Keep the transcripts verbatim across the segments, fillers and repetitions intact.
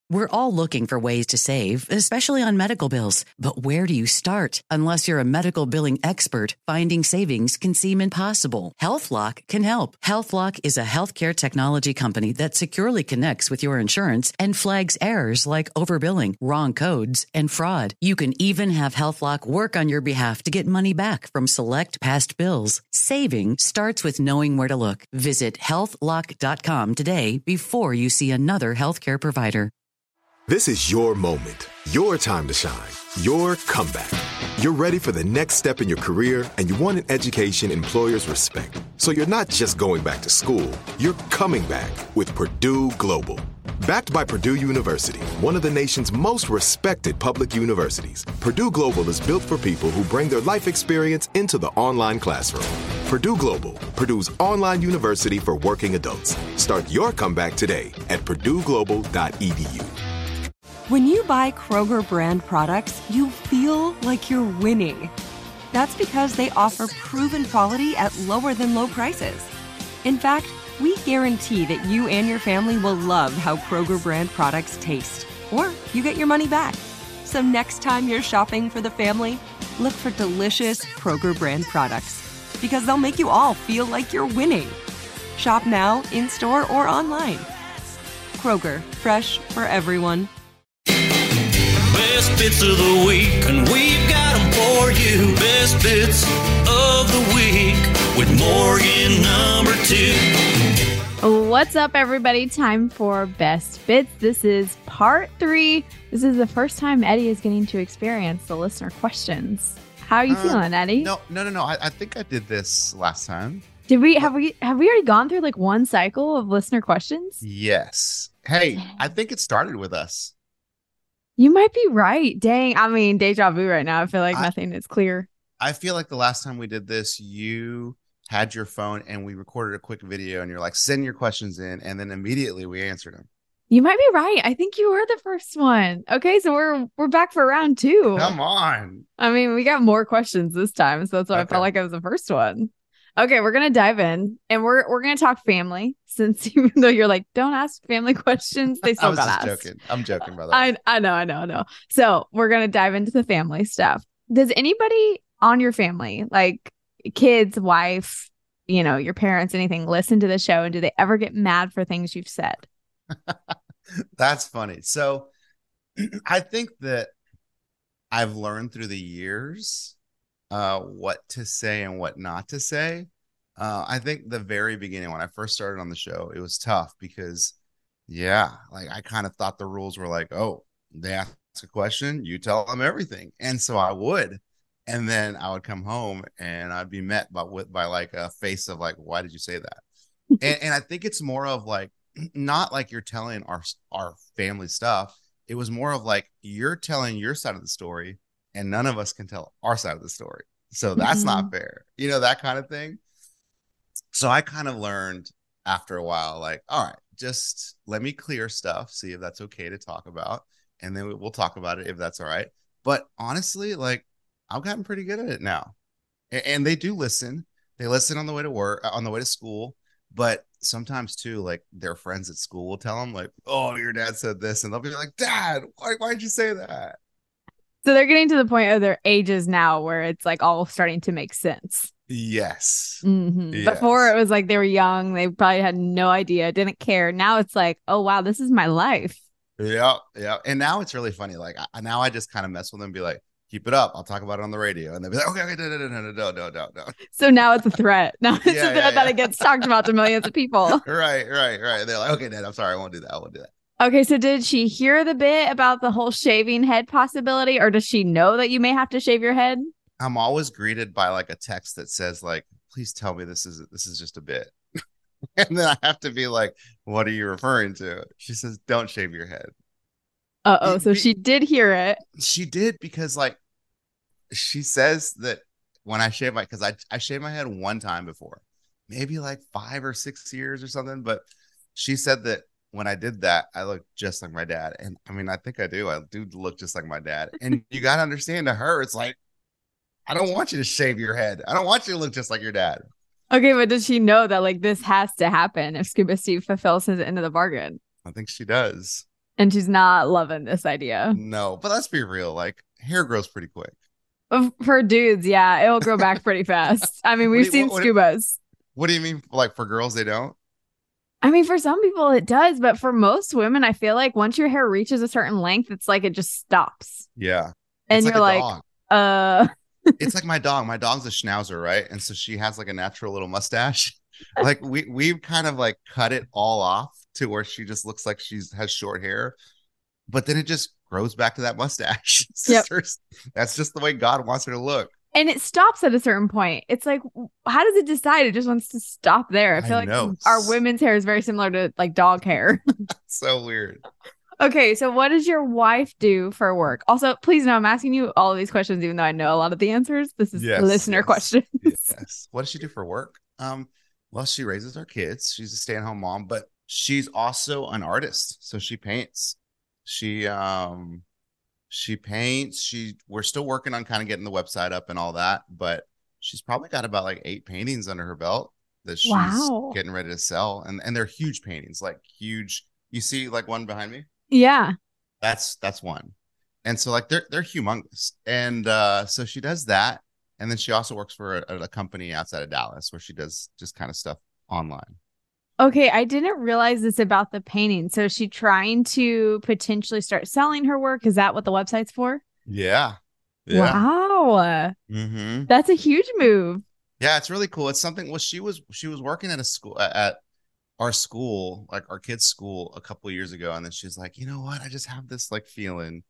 We're all looking for ways to save, especially on medical bills. But where do you start? Unless you're a medical billing expert, finding savings can seem impossible. HealthLock can help. HealthLock is a healthcare technology company that securely connects with your insurance and flags errors like overbilling, wrong codes, and fraud. You can even have HealthLock work on your behalf to get money back from select past bills. Saving starts with knowing where to look. Visit health lock dot com today before you see another healthcare provider. This is your moment, your time to shine, your comeback. You're ready for the next step in your career, and you want an education employers respect. So you're not just going back to school, you're coming back with Purdue Global. Backed by Purdue University, one of the nation's most respected public universities, Purdue Global is built for people who bring their life experience into the online classroom. Purdue Global, Purdue's online university for working adults. Start your comeback today at purdue global dot e d u. When you buy Kroger brand products, you feel like you're winning. That's because they offer proven quality at lower than low prices. In fact, we guarantee that you and your family will love how Kroger brand products taste, or you get your money back. So next time you're shopping for the family, look for delicious Kroger brand products, because they'll make you all feel like you're winning. Shop now, in-store, or online. Kroger, fresh for everyone. Best bits of the week, and we've got them for you. Best bits of the week with Morgan number two. What's up, everybody? Time for Best Bits. This is part three. This is the first time Eddie is getting to experience the listener questions. How are you uh, feeling, Eddie? No, no, no, no. I, I think I did this last time. Did we have we have we already gone through like one cycle of listener questions? Yes. Hey, I think it started with us. You might be right. Dang. I mean, deja vu right now. I feel like I, nothing is clear. I feel like the last time we did this, you had your phone and we recorded a quick video and you're like, send your questions in. And then immediately we answered them. You might be right. I think you were the first one. Okay, so we're we're back for round two. Come on. I mean, we got more questions this time. So that's why okay. I felt like it was the first one. Okay, we're gonna dive in, and we're we're gonna talk family. Since even though you're like, don't ask family questions, they still I was got just asked. joking. I'm joking, brother. I I know, I know, I know. So we're gonna dive into the family stuff. Does anybody on your family, like kids, wife, you know, your parents, anything, listen to the show, and do they ever get mad for things you've said? That's funny. So I think that I've learned through the years uh, what to say and what not to say. Uh, I think the very beginning, when I first started on the show, it was tough because, yeah, like I kind of thought the rules were like, oh, they ask a question, you tell them everything. And so I would. And then I would come home and I'd be met by, with, by like a face of like, why did you say that? and, and I think it's more of like, not like you're telling our our family stuff. It was more of like you're telling your side of the story and none of us can tell our side of the story. So that's mm-hmm. not fair. You know, that kind of thing. So I kind of learned after a while, like, all right, just let me clear stuff, see if that's okay to talk about. And then we'll talk about it if that's all right. But honestly, like I've gotten pretty good at it now. And, and they do listen. They listen on the way to work, on the way to school. But sometimes too, like their friends at school will tell them like, oh, your dad said this. And they'll be like, Dad, why, why'd you say that? So they're getting to the point of their ages now where it's like all starting to make sense. Yes. Mm-hmm. yes. Before it was like they were young. They probably had no idea, didn't care. Now it's like, oh, wow, this is my life. Yeah. Yeah. And now it's really funny. Like I, now I just kind of mess with them and be like, keep it up. I'll talk about it on the radio. And they'll be like, okay, okay, no, no, no, no, no, no, no, no. So now it's a threat. Now it's yeah, a threat yeah, that yeah. it gets talked about to millions of people. Right, right, right. They're like, okay, Dad, I'm sorry. I won't do that. I won't do that. Okay, so did she hear the bit about the whole shaving head possibility, or does she know that you may have to shave your head? I'm always greeted by like a text that says like, please tell me this is this is just a bit. And then I have to be like, what are you referring to? She says, don't shave your head. Uh-oh, so she did hear it. She did because like, she says that when I shave my, because I, I shaved my head one time before, maybe like five or six years or something. But she said that when I did that, I looked just like my dad. And I mean, I think I do. I do look just like my dad. And you got to understand, to her, it's like, I don't want you to shave your head. I don't want you to look just like your dad. Okay, but does she know that like this has to happen if Scuba Steve fulfills his end of the bargain? I think she does. And she's not loving this idea. No, but let's be real. Like, hair grows pretty quick. For dudes, yeah, it'll grow back pretty fast. I mean, we've you, seen what, what, scubas. What do you mean? Like, for girls, they don't? I mean, for some people it does, but for most women, I feel like once your hair reaches a certain length, it's like it just stops. Yeah. And it's you're like, like, uh it's like my dog. My dog's a schnauzer, right? And so she has like a natural little mustache. Like we we've kind of like cut it all off to where she just looks like she's has short hair, but then it just grows back to that mustache. Yep. Her, that's just the way God wants her to look. And it stops at a certain point. It's like, how does it decide? It just wants to stop there. I feel I like know. our women's hair is very similar to like dog hair. So weird. Okay, so what does your wife do for work? Also, please know I'm asking you all of these questions, even though I know a lot of the answers. This is Yes, listener yes, questions. Yes. What does she do for work? Um, well, she raises our kids. She's a stay-at-home mom, but she's also an artist. So she paints. She um she paints. She we're still working on kind of getting the website up and all that, but she's probably got about like eight paintings under her belt that she's Wow. getting ready to sell. And and they're huge paintings, like huge. You see like one behind me? Yeah. That's that's one. And so like they're they're humongous. And uh so she does that. And then she also works for a, a company outside of Dallas where she does just kind of stuff online. Okay, I didn't realize this about the painting. So is she trying to potentially start selling her work? Is that what the website's for? Yeah. Yeah. Wow. Mm-hmm. That's a huge move. Yeah, it's really cool. It's something. Well, she was she was working at a school at our school, like our kids' school, a couple of years ago, and then she's like, you know what? I just have this like feeling.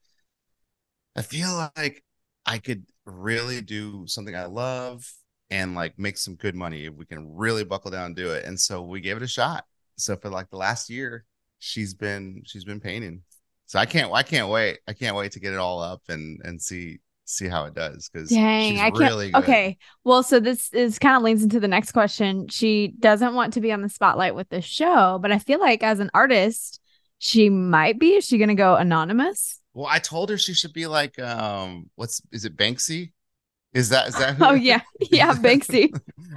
I feel like I could really do something I love and like make some good money if we can really buckle down and do it. And so we gave it a shot. So for like the last year, she's been she's been painting. So I can't I can't wait. I can't wait to get it all up and and see see how it does, because Dang, she's I can't. really good. Okay, well, so this is kind of leads into the next question. She doesn't want to be on the spotlight with the show, but I feel like as an artist, she might be. Is she going to go anonymous? Well, I told her she should be like, um, what's is it Banksy? Is that is that? Who? Oh yeah, yeah, Banksy.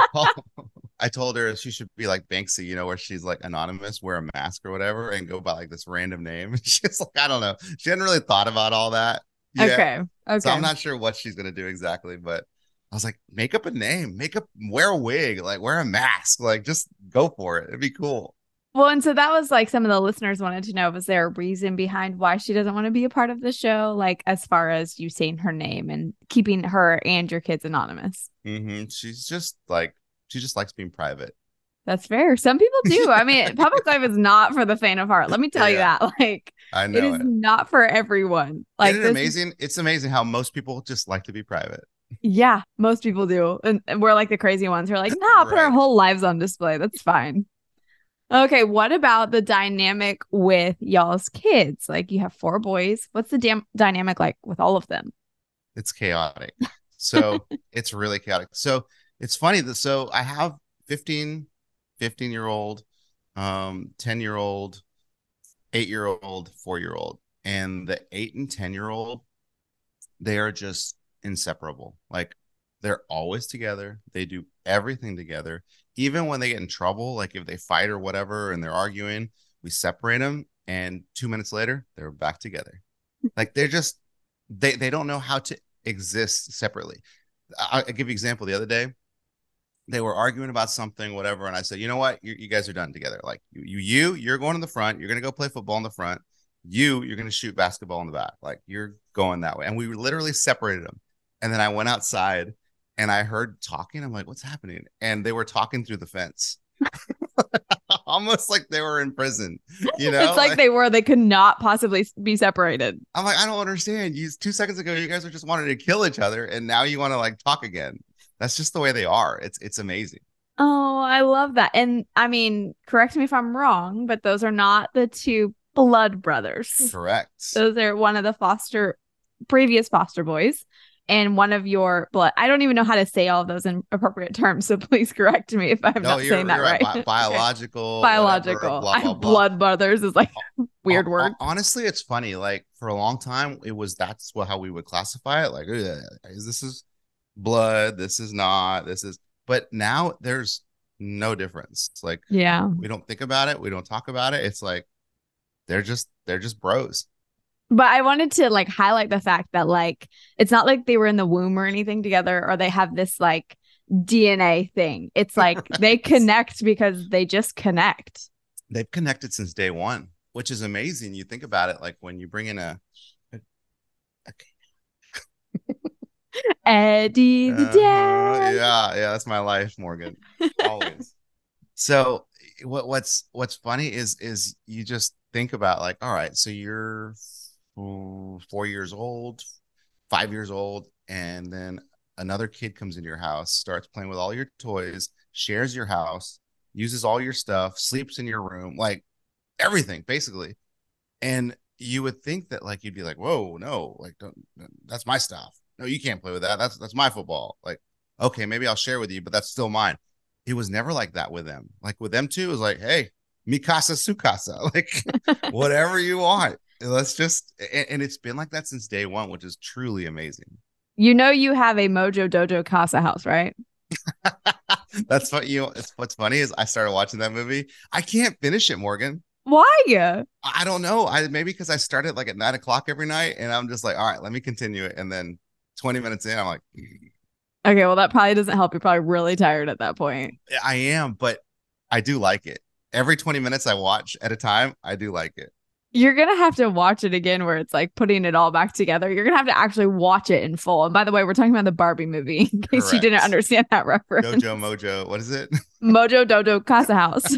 I told her she should be like Banksy, you know, where she's like anonymous, wear a mask or whatever, and go by like this random name. She's like, I don't know. She hadn't really thought about all that. Yet. Okay. Okay. So I'm not sure what she's gonna do exactly, but I was like, make up a name, make up, wear a wig, like wear a mask, like just go for it. It'd be cool. Well, and so that was like some of the listeners wanted to know, was there a reason behind why she doesn't want to be a part of the show? Like as far as you saying her name and keeping her and your kids anonymous. Mm-hmm. She's just like, she just likes being private. That's fair. Some people do. I mean, public life is not for the faint of heart. Let me tell Yeah. you that. Like, I know it is it. not for everyone. Like, Isn't it this- amazing? It's amazing how most people just like to be private. yeah, most people do. And, and we're like the crazy ones who are like, nah, put our Right. whole lives on display. That's fine. Okay, what about the dynamic with y'all's kids? Like, you have four boys. What's the dam- dynamic like with all of them? It's chaotic. So it's really chaotic. So it's funny that so I have fifteen, fifteen year old, um, ten year old, eight year old, four year old, and the eight and ten year old, they are just inseparable. Like they're always together. They do everything together. Even when they get in trouble, like if they fight or whatever and they're arguing, we separate them. And two minutes later, they're back together. Like they're just, they, they don't know how to exist separately. I, I'll give you an example. The other day, they were arguing about something, whatever. And I said, you know what? You, you guys are done together. Like you, you, you, you're going in the front. You're going to go play football in the front. You, you're going to shoot basketball in the back. Like you're going that way. And we literally separated them. And then I went outside and I heard talking. I'm like, what's happening? And they were talking through the fence. Almost like they were in prison, you know? It's like they were, they could not possibly be separated. I'm like, I don't understand. You two seconds ago, you guys were just wanting to kill each other, and now you want to like talk again. That's just the way they are. It's it's amazing. Oh, I love that. And I mean, correct me if I'm wrong, but those are not the two blood brothers. Correct. Those are one of the foster, previous foster boys, and one of your blood. I don't even know how to say all of those in appropriate terms, so please correct me if I'm No, not you're, saying that you're right. Bi- biological. Biological. Whatever, blah, blah, I'm blah. blood brothers is like weird Hon- word. hon- Honestly, it's funny. Like for a long time, it was that's what how we would classify it. Like, "Ugh, this is blood. This is not. This is. But now there's no difference. Like, Yeah. we don't think about it. We don't talk about it. It's like they're just they're just bros. But I wanted to like highlight the fact that like it's not like they were in the womb or anything together, or they have this like D N A thing. It's like they connect because they just connect. They've connected since day one, which is amazing. You think about it, like when you bring in a, a, a Eddie the uh, dad. yeah, yeah, that's my life, Morgan. Always. So what what's what's funny is is you just think about like, all right, so you're ooh, four years old, five years old, and then another kid comes into your house, starts playing with all your toys, shares your house, uses all your stuff, sleeps in your room, like everything basically. And you would think that like you'd be like, whoa, no, like don't, that's my stuff. No, you can't play with that. That's that's my football. Like, okay, maybe I'll share with you, but that's still mine. It was never like that with them. Like with them too, it was like, hey, mi casa, su casa, like whatever you want. Let's just, and, and it's been like that since day one, which is truly amazing. You know, you have a Mojo Dojo Casa house, right? That's what you. It's what's funny is I started watching that movie. I can't finish it, Morgan. Why? I don't know. I maybe because I started like at nine o'clock every night, and I'm just like, all right, let me continue it. And then twenty minutes in, I'm like, okay, well, that probably doesn't help. You're probably really tired at that point. I am, but I do like it. Every twenty minutes I watch at a time, I do like it. You're going to have to watch it again where it's like putting it all back together. You're going to have to actually watch it in full. And by the way, we're talking about the Barbie movie in case Correct. You didn't understand that reference. Dojo Mojo. What is it? Mojo Dojo Casa House.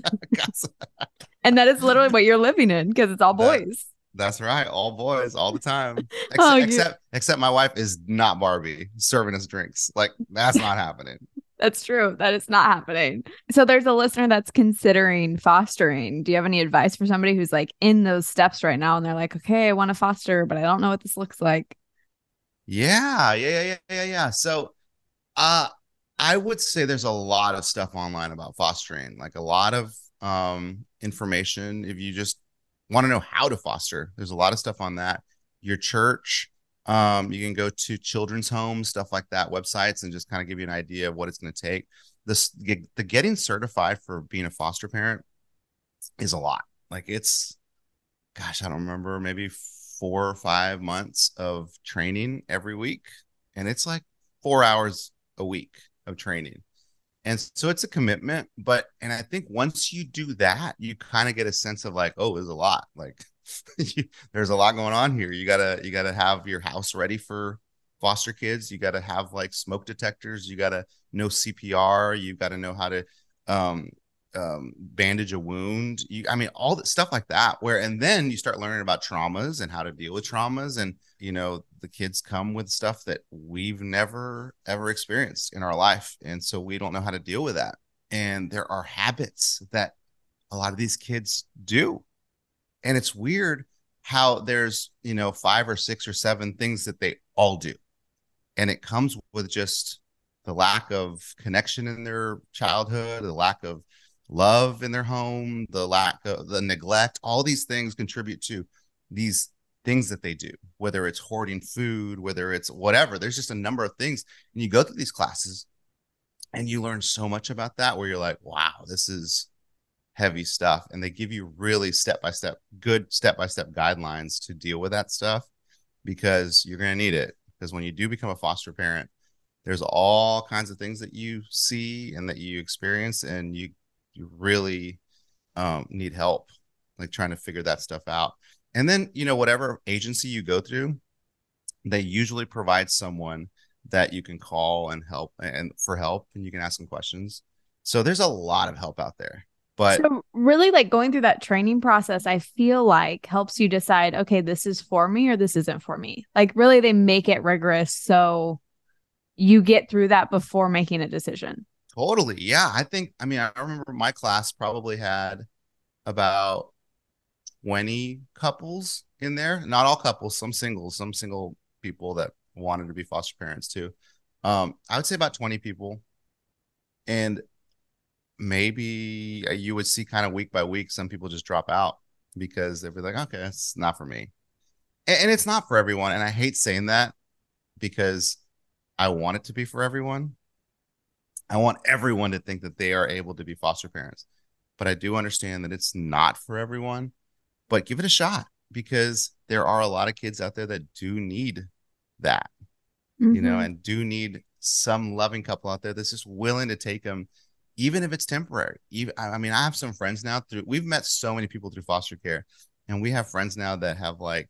And that is literally what you're living in because it's all boys. That, that's right. All boys all the time. Except, oh, except, except my wife is not Barbie serving us drinks. Like that's not happening. That's true. That is not happening. So there's a listener that's considering fostering. Do you have any advice for somebody who's like in those steps right now and they're like, okay, I want to foster, but I don't know what this looks like? Yeah, yeah, yeah, yeah, yeah. So uh, I would say there's a lot of stuff online about fostering, like a lot of um, information. If you just want to know how to foster, there's a lot of stuff on that. Your church. Um, you can go to children's homes, stuff like that, websites, and just kind of give you an idea of what it's going to take. This the getting certified for being a foster parent is a lot. Like it's, gosh, I don't remember, maybe four or five months of training every week, and it's like four hours a week of training, and so it's a commitment. But and I think once you do that, you kind of get a sense of like, oh, there's a lot, like. There's a lot going on here. You gotta you gotta have your house ready for foster kids. You gotta have like smoke detectors. You gotta know C P R. You gotta know how to um, um, bandage a wound. You, I mean, all that stuff like that. Where and then you start learning about traumas and how to deal with traumas. And you know, the kids come with stuff that we've never ever experienced in our life, and so we don't know how to deal with that. And there are habits that a lot of these kids do. And it's weird how there's, you know, five or six or seven things that they all do. And it comes with just the lack of connection in their childhood, the lack of love in their home, the lack of the neglect. All these things contribute to these things that they do, whether it's hoarding food, whether it's whatever. There's just a number of things. And you go through these classes and you learn so much about that where you're like, wow, this is heavy stuff. And they give you really step-by-step, good step-by-step guidelines to deal with that stuff because you're going to need it. Because when you do become a foster parent, there's all kinds of things that you see and that you experience, and you you really um, need help, like trying to figure that stuff out. And then, you know, whatever agency you go through, they usually provide someone that you can call and help and for help, and you can ask them questions. So there's a lot of help out there. But so really like going through that training process, I feel like helps you decide, okay, this is for me or this isn't for me. Like really they make it rigorous. So you get through that before making a decision. Totally. Yeah. I think, I mean, I remember my class probably had about twenty couples in there. Not all couples, some singles, some single people that wanted to be foster parents too. Um, I would say about twenty people. And maybe you would see kind of week by week, some people just drop out because they'd be like, okay, it's not for me. And, and it's not for everyone. And I hate saying that because I want it to be for everyone. I want everyone to think that they are able to be foster parents, but I do understand that it's not for everyone. but give it a shot because there are a lot of kids out there that do need that, Mm-hmm. you know, and do need some loving couple out there that's just willing to take them, even if it's temporary. Even, I mean, I have some friends now through, we've met so many people through foster care, and we have friends now that have like,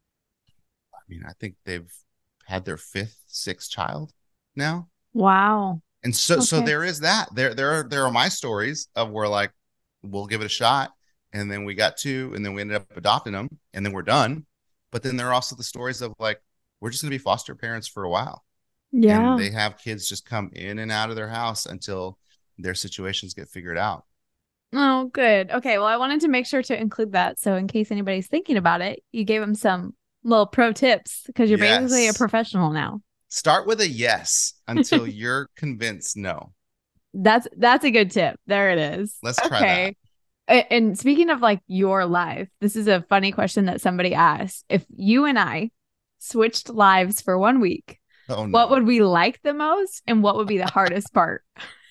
I mean, I think they've had their fifth, sixth child now. Wow. And so, Okay. so there is that. There, there are, there are my stories of where like we'll give it a shot, and then we got two, and then we ended up adopting them, and then we're done. But then there are also the stories of like we're just going to be foster parents for a while, Yeah. and they have kids just come in and out of their house until their situations get figured out. Oh, good. Okay. Well, I wanted to make sure to include that. So in case anybody's thinking about it, you gave them some little pro tips because you're Yes. basically a professional now. Start with a yes until you're convinced no. That's that's a good tip. There it is. Let's try okay. A- And speaking of like your life, this is a funny question that somebody asked. If you and I switched lives for one week, Oh, no. what would we like the most and what would be the hardest part?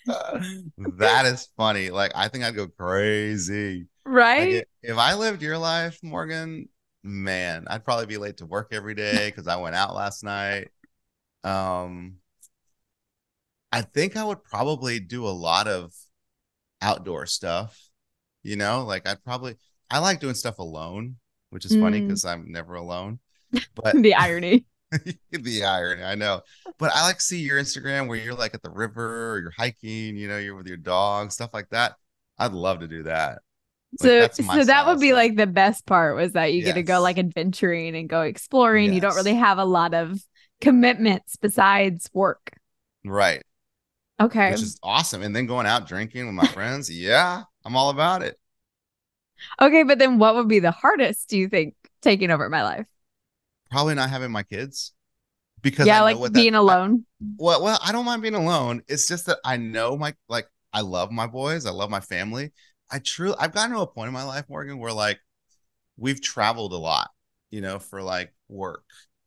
That is funny. Like, I think I'd go crazy. Right? Like, if I lived your life, Morgan, man, I'd probably be late to work every day because I went out last night. Um, I think I would probably do a lot of outdoor stuff. You know, like I'd probably, I like doing stuff alone, which is funny Mm. because I'm never alone. But The irony. the irony, I know. But I like to see your Instagram where you're like at the river or you're hiking, you know, you're with your dog, stuff like that. I'd love to do that. Like, So, that's my so that style would of be stuff. like the best part was that you get to go Yes. like adventuring and go exploring. You don't Yes. really have a lot of commitments besides work. Right. Okay. Which is awesome. And then going out drinking with my friends. Yeah, I'm all about it. Okay, but then what would be the hardest, do you think, taking over my life? Probably not having my kids because Yeah, I know like what being that, I- alone. well, well, I don't mind being alone. It's just that I know my, like, I love my boys. I love my family. I truly, I've gotten to a point in my life, Morgan, where like we've traveled a lot, you know, for like work.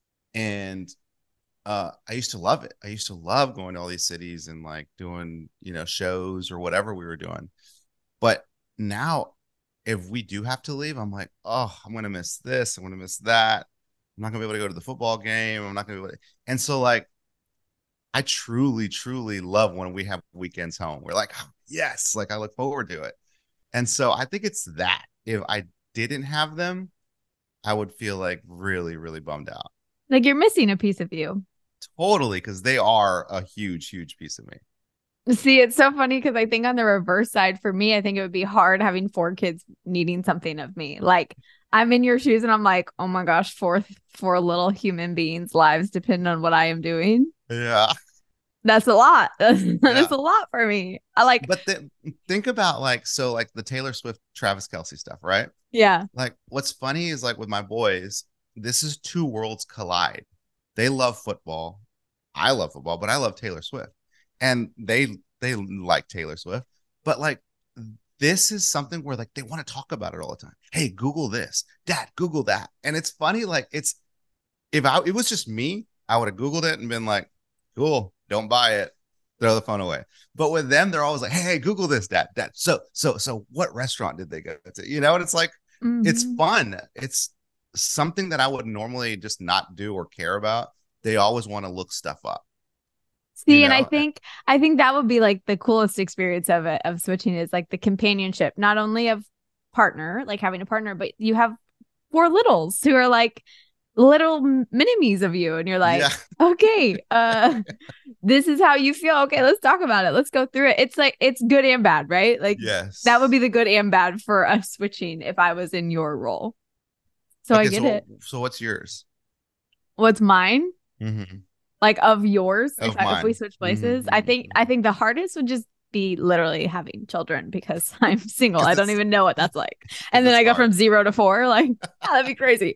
And uh, I used to love it. I used to love going to all these cities and like doing, you know, shows or whatever we were doing. But now, if we do have to leave, I'm like, oh, I'm going to miss this. I'm going to miss that. I'm not going to be able to go to the football game. I'm not going to be able to. And so, like, I truly, truly love when we have weekends home. We're like, oh, yes, like I look forward to it. And so I think it's that. If I didn't have them, I would feel like really, really bummed out. Like you're missing a piece of you. Totally, because they are a huge, huge piece of me. See, it's so funny because I think on the reverse side, for me, I think it would be hard having four kids needing something of me. Like I'm in your shoes and I'm like, oh my gosh, four, four little human beings' lives depend on what I am doing. Yeah. That's a lot. That's, Yeah. that's a lot for me. I like, But th- think about like, so like the Taylor Swift, Travis Kelce stuff, right? yeah. Like what's funny is like with my boys, this is two worlds collide. They love football. I love football, but I love Taylor Swift. And they they like Taylor Swift. But like this is something where like they want to talk about it all the time. Hey, Google this. Dad, Google that. And it's funny, like it's if I it was just me, I would have Googled it and been like, cool, don't buy it. Throw the phone away. But with them, they're always like, hey, hey, Google this, Dad. Dad. So, so, so what restaurant did they go to? You know, and it's like it's Mhm. fun. It's something that I would normally just not do or care about. They always want to look stuff up. See, you and I know? think I think that would be like the coolest experience of it, of switching, is like the companionship, not only of partner, like having a partner, but you have four littles who are like little mini-me's of you. And you're like, Yeah. okay, uh, this is how you feel. Okay, let's talk about it. Let's go through it. It's like, it's good and bad, right? Like Yes. that would be the good and bad for us switching if I was in your role. So I Okay, get so, it. So what's yours? What's mine? Mm-hmm. Like of yours, Of if, I, if we mine. switch places, I think Mhm. I think the hardest would just be literally having children because I'm single. 'Cause I don't it's- even know what that's like. And then it's I go hard. from zero to four. Like, yeah, that'd be crazy.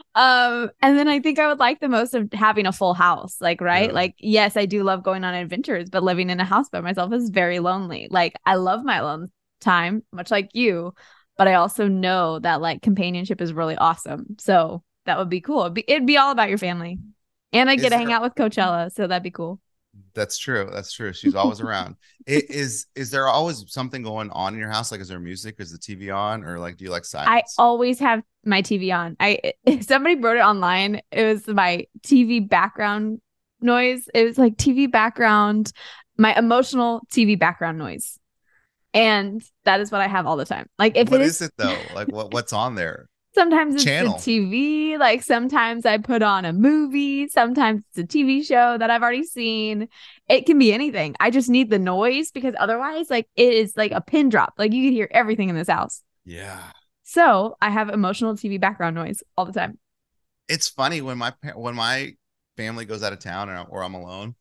Um, and then I think I would like the most of having a full house. Like, right? Yeah. Like, yes, I do love going on adventures, but living in a house by myself is very lonely. Like, I love my alone time, much like you, but I also know that like companionship is really awesome. So that would be cool. It'd be, it'd be all about your family. And I Is get to hang there- out with Coachella, so that'd be cool. That's true. That's true. She's always around. It, is is there always something going on in your house? Like, is there music? Is the T V on, or like, do you like silence? I always have my T V on. I somebody wrote it online. It was my T V background noise. It was like T V background, my emotional T V background noise, and that is what I have all the time. Like, if what it is, is it though? Like, what what's on there? Sometimes it's Channel. the T V. Like, sometimes I put on a movie. Sometimes it's a T V show that I've already seen. It can be anything. I just need the noise, because otherwise, like, it is like a pin drop. Like, you can hear everything in this house. Yeah. So I have emotional T V background noise all the time. It's funny when my pa- when my family goes out of town, or, or I'm alone,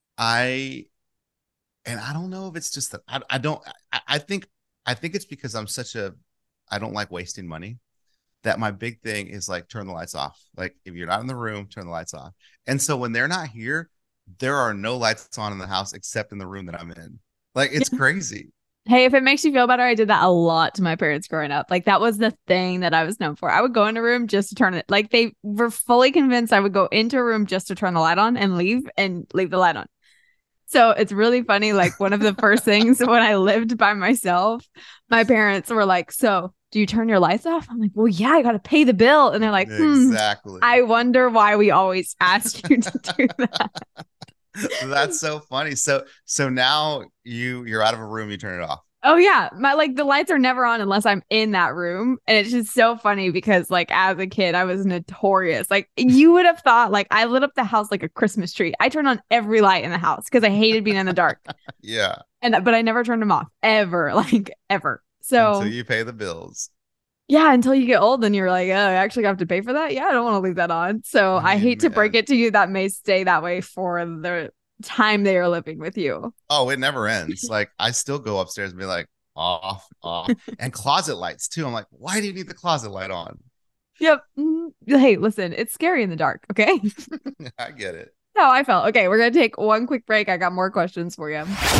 I and I don't know if it's just that I, I don't I, I think I think it's because I'm such a I don't like wasting money. That my big thing is like, turn the lights off. Like, if you're not in the room, turn the lights off. And so when they're not here, there are no lights on in the house except in the room that I'm in. Like, it's crazy. Hey, if it makes you feel better, I did that a lot to my parents growing up. Like, that was the thing that I was known for. I would go in a room just to turn it. Like, they were fully convinced I would go into a room just to turn the light on and leave and leave the light on. So it's really funny. Like, one of the first things when I lived by myself, my parents were like, so do you turn your lights off? I'm like, well, yeah, I got to pay the bill. And they're like, hmm, exactly. I wonder why we always ask you to do that. That's so funny. So, so now you, you're out of a room, you turn it off. Oh yeah. My, like, the lights are never on unless I'm in that room. And it's just so funny because, like, as a kid, I was notorious. Like, you would have thought, like, I lit up the house like a Christmas tree. I turned on every light in the house because I hated being in the dark. Yeah. And, but I never turned them off ever, like, ever. So until you pay the bills. Yeah, until you get old and you're like, oh, I actually have to pay for that. Yeah, I don't want to leave that on. So I, I hate man. to break it to you, that may stay that way for the time they are living with you. Oh, it never ends. Like, I still go upstairs and be like, off, off. And closet lights too. I'm like, why do you need the closet light on? Yep. Hey, listen, it's scary in the dark. Okay. I get it. How I felt. Okay, we're going to take one quick break. I got more questions for you.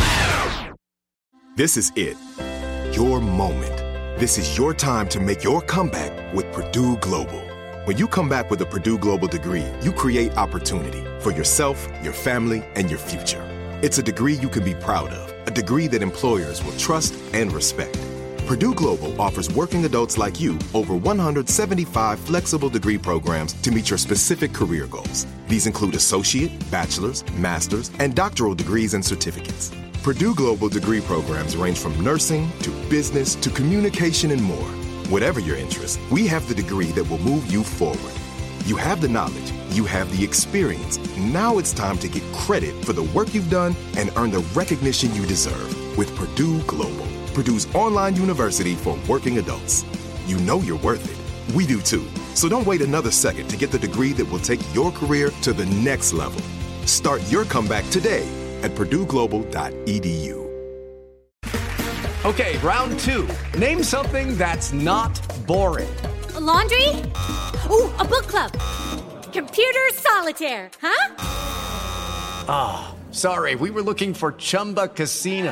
This is it. Your moment. This is your time to make your comeback with Purdue Global. When you come back with a Purdue Global degree, you create opportunity for yourself, your family, and your future. It's a degree you can be proud of, a degree that employers will trust and respect. Purdue Global offers working adults like you over one hundred seventy-five flexible degree programs to meet your specific career goals. These include associate, bachelor's, master's, and doctoral degrees and certificates. Purdue Global degree programs range from nursing to business to communication and more. Whatever your interest, we have the degree that will move you forward. You have the knowledge, you have the experience. Now it's time to get credit for the work you've done and earn the recognition you deserve with Purdue Global, Purdue's online university for working adults. You know you're worth it. We do too. So don't wait another second to get the degree that will take your career to the next level. Start your comeback today at purdue global dot e d u. Okay, round two. Name something that's not boring. A laundry? Ooh, a book club. Computer solitaire, huh? Ah, oh, sorry, we were looking for Chumba Casino.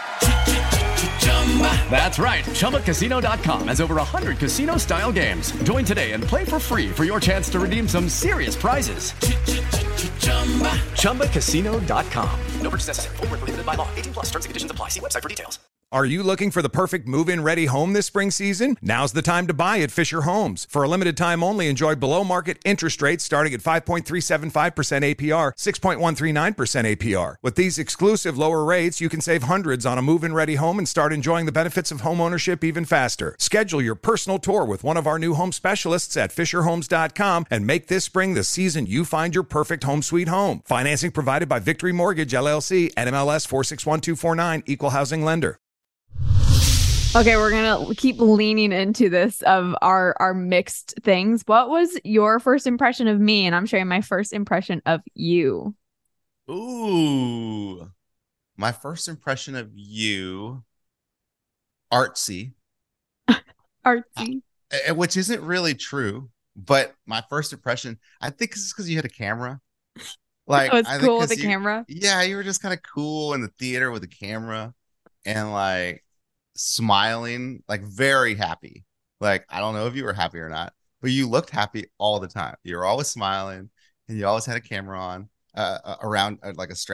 That's right, Chumba Casino dot com has over one hundred casino-style games. Join today and play for free for your chance to redeem some serious prizes. Chumba Casino dot com. No purchase necessary. Void where prohibited by law. eighteen plus terms and conditions apply. See website for details. Are you looking for the perfect move-in ready home this spring season? Now's the time to buy at Fisher Homes. For a limited time only, enjoy below-market interest rates starting at five point three seven five percent A P R, six point one three nine percent A P R. With these exclusive lower rates, you can save hundreds on a move-in ready home and start enjoying the benefits of home ownership even faster. Schedule your personal tour with one of our new home specialists at fisher homes dot com and make this spring the season you find your perfect home sweet home. Financing provided by Victory Mortgage, L L C, N M L S four six one two four nine, Equal Housing Lender. Okay, we're going to keep leaning into this of our, our mixed things. What was your first impression of me? And I'm sharing my first impression of you. Ooh, my first impression of you, artsy. Artsy. Uh, which isn't really true, but my first impression, I think it's because you had a camera. Like, oh, it's I cool with the you, camera? Yeah, you were just kind of cool in the theater with a camera and like smiling, like very happy. Like, I don't know if you were happy or not, but you looked happy all the time. You were always smiling and you always had a camera on uh, around uh, like a strap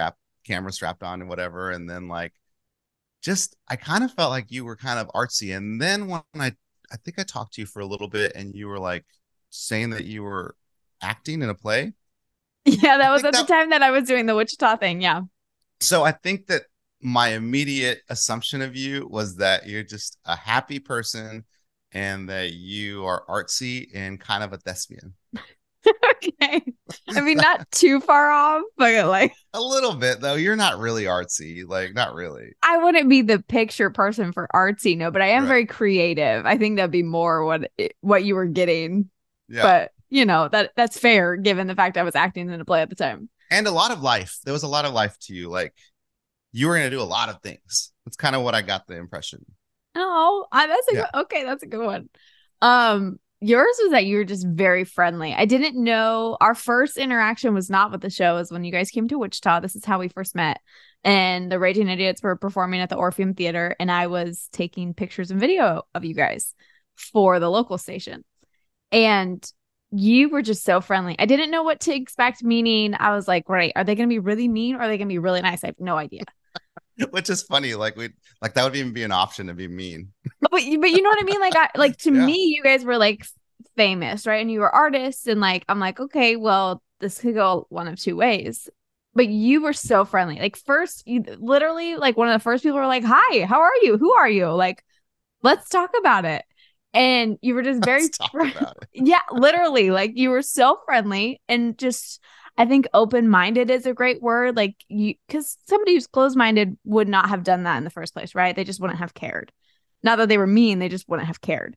camera strapped on and whatever. And then like, just, I kind of felt like you were kind of artsy. And then when I, I think I talked to you for a little bit and you were like saying that you were acting in a play. Yeah, that was at that, the time that I was doing the Wichita thing. Yeah. So I think that my immediate assumption of you was that you're just a happy person and that you are artsy and kind of a thespian. Okay. I mean, not too far off, but like a little bit though. You're not really artsy, like not really. I wouldn't be the picture person for artsy, no, but I am right. very creative. I think that'd be more what what you were getting. Yeah. But you know, that that's fair given the fact I was acting in a play at the time. And a lot of life. There was a lot of life to you. Like you were going to do a lot of things. That's kind of what I got the impression. Oh, I, that's a yeah. good, okay. That's a good one. Um, yours was that you were just very friendly. I didn't know our first interaction was not with the show. It was when you guys came to Wichita. This is how we first met. And the Raging Idiots were performing at the Orpheum Theater. And I was taking pictures and video of you guys for the local station. And you were just so friendly. I didn't know what to expect, meaning I was like, right, are they going to be really mean or are they going to be really nice? I have no idea. Which is funny. Like we like that would even be an option to be mean. but, but you know what I mean? Like, I, like to yeah. me, you guys were like famous, right? And you were artists. And like, I'm like, okay, well, this could go one of two ways. But you were so friendly. Like first, you literally like one of the first people were like, hi, how are you? Who are you? Like, let's talk about it. And you were just very, fr- yeah, literally, like you were so friendly and just, I think open-minded is a great word. Like you, because somebody who's closed-minded would not have done that in the first place, right? They just wouldn't have cared. Not that they were mean, they just wouldn't have cared.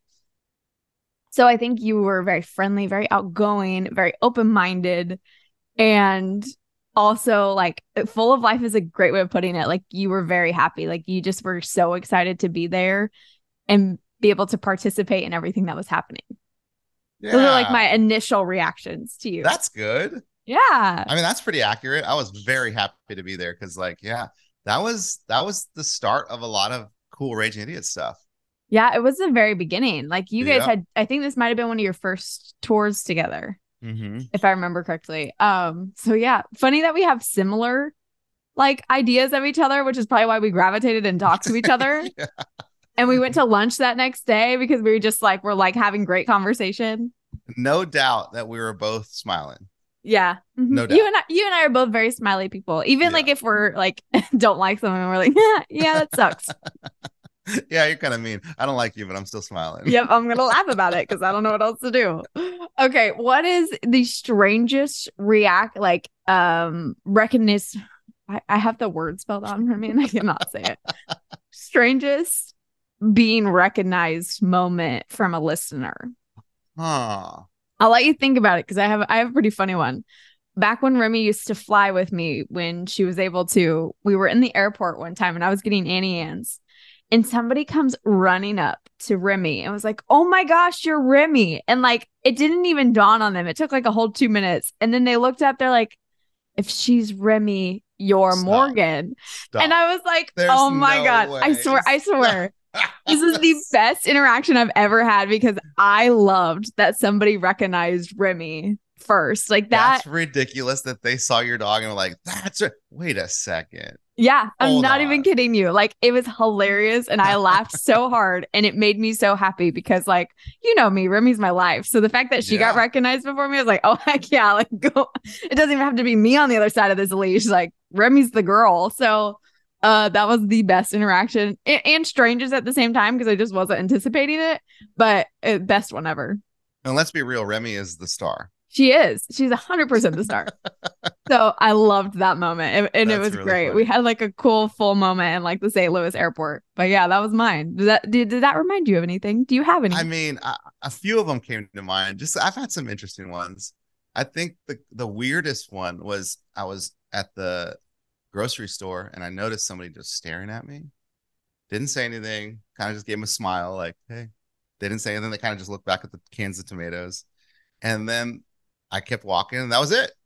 So I think you were very friendly, very outgoing, very open-minded, and also like full of life is a great way of putting it. Like you were very happy. Like you just were so excited to be there and be able to participate in everything that was happening. Yeah. Those are like my initial reactions to you. That's good. Yeah. I mean, that's pretty accurate. I was very happy to be there because like, yeah, that was, that was the start of a lot of cool Raging Idiot stuff. Yeah. It was the very beginning. Like you guys yeah. had, I think this might've been one of your first tours together, mm-hmm. if I remember correctly. Um. So yeah, funny that we have similar like ideas of each other, which is probably why we gravitated and talked to each other. yeah. And we went to lunch that next day because we were just like, we're like having great conversation. No doubt that we were both smiling. Yeah. Mm-hmm. No doubt. You and I, you and I are both very smiley people. Even yeah. like if we're like, don't like someone, we're like, yeah, yeah, that sucks. Yeah, you're kind of mean. I don't like you, but I'm still smiling. Yep. I'm going to laugh about it because I don't know what else to do. Okay. What is the strangest react, like, um, recognition? I, I have the word spelled out for me and I cannot say it. Strangest being recognized moment from a listener. Huh. I'll let you think about it because I have I have a pretty funny one. Back when Remy used to fly with me, when she was able to, we were in the airport one time and I was getting Annie Ann's, and somebody comes running up to Remy and was like, "Oh my gosh, you're Remy!" And like it didn't even dawn on them. It took like a whole two minutes, and then they looked up. They're like, "If she's Remy, you're Stop. Morgan." Stop. And I was like, There's "Oh my no god!" Way. I swear, I swear. This is the best interaction I've ever had because I loved that somebody recognized Remy first. Like that. That's ridiculous that they saw your dog and were like, that's a wait a second. Yeah, I'm Hold not on. even kidding you. Like it was hilarious and I laughed so hard and it made me so happy because like, you know me, Remy's my life. So the fact that she yeah. got recognized before me, I was like, oh heck yeah, like go. It doesn't even have to be me on the other side of this leash. Like Remy's the girl. So Uh, that was the best interaction and, and strangers at the same time because I just wasn't anticipating it, but uh, best one ever. And let's be real, Remy is the star. She is. She's one hundred percent the star. So I loved that moment and, and it was really great. Funny. We had like a cool full moment in like the Saint Louis airport. But yeah, that was mine. Did that, did, did that remind you of anything? Do you have any? I mean, I, a few of them came to mind. Just I've had some interesting ones. I think the, the weirdest one was I was at the grocery store and I noticed somebody just staring at me. Didn't say anything, kind of just gave him a smile like, hey. They didn't say anything. They kind of just looked back at the cans of tomatoes. And then I kept walking and that was it.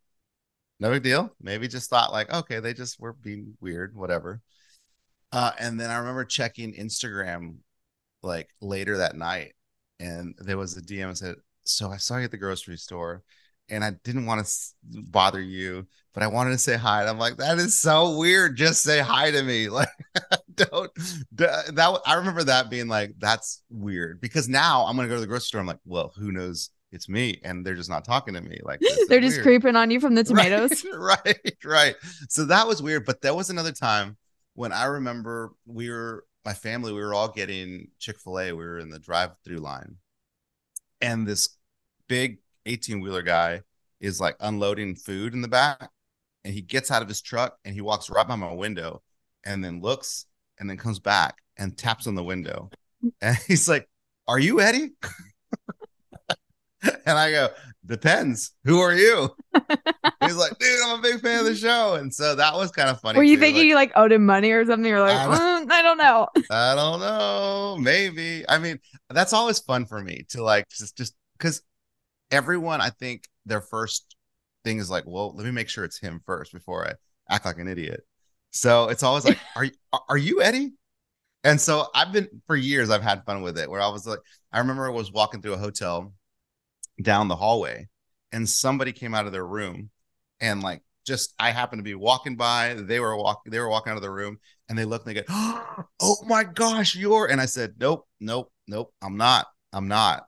No big deal. Maybe just thought like, okay, they just were being weird, whatever. Uh, and then I remember checking Instagram like later that night and there was a D M that said, so I saw you at the grocery store and I didn't want to s- bother you, but I wanted to say hi. And I'm like, that is so weird. Just say hi to me. Like, don't, that, I remember that being like, that's weird, because now I'm going to go to the grocery store. I'm like, well, who knows? It's me. And they're just not talking to me. Like, they're just weird. creeping on you from the tomatoes. Right, right, right. So that was weird. But there was another time when I remember we were, my family, we were all getting Chick-fil-A. We were in the drive-through line. And this big eighteen wheeler guy is like unloading food in the back, and he gets out of his truck and he walks right by my window and then looks and then comes back and taps on the window, and he's like, are you Eddie? And I go, depends, who are you? He's like, dude, I'm a big fan of the show. And so that was kind of funny. Were you too. thinking like, you like owed him money or something? You're like, I don't, mm, I don't know. I don't know, maybe. I mean, that's always fun for me to like just just because everyone, I think their first thing is like, well, let me make sure it's him first before I act like an idiot. So it's always like, are you are you Eddie? And so I've been, for years, I've had fun with it, where I was like, I remember I was walking through a hotel down the hallway, and somebody came out of their room, and like, just, I happened to be walking by, they were walking, they were walking out of the room, and they looked and they go, oh my gosh, you're, and I said, nope, nope, nope, I'm not, I'm not.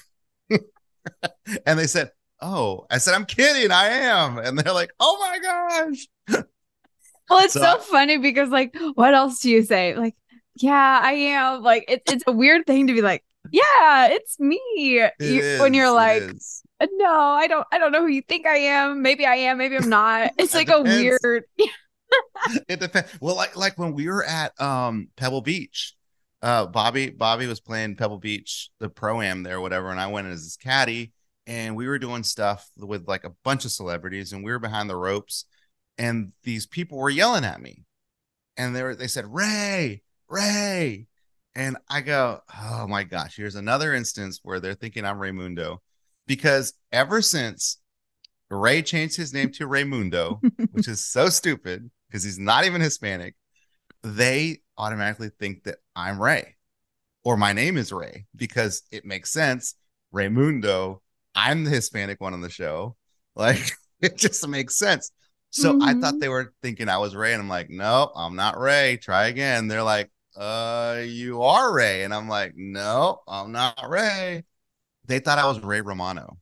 And they said, oh, I said, I'm kidding, I am. And they're like, oh my gosh. Well, it's So so I- funny because like, what else do you say? Like, yeah, I am. Like, it's it's a weird thing to be like, yeah, it's me. It You- is, when you're it like, is. no, I don't, I don't know who you think I am. Maybe I am, maybe I'm not. It's It like a depends. weird. It depends. Well, like like when we were at um Pebble Beach, uh Bobby Bobby was playing Pebble Beach, the pro-am there or whatever, and I went as his caddy, and we were doing stuff with like a bunch of celebrities, and we were behind the ropes, and these people were yelling at me, and they were they said, Ray, Ray. And I go, oh my gosh, here's another instance where they're thinking I'm Raymundo, because ever since Ray changed his name to Raymundo, which is so stupid because he's not even Hispanic, they automatically think that I'm Ray, or my name is Ray, because it makes sense. Raymundo, I'm the Hispanic one on the show. Like, it just makes sense. So Mhm. I thought they were thinking I was Ray, and I'm like, nope, I'm not Ray. Try again. They're like, uh, you are Ray. And I'm like, no, I'm not Ray. They thought I was Ray Romano.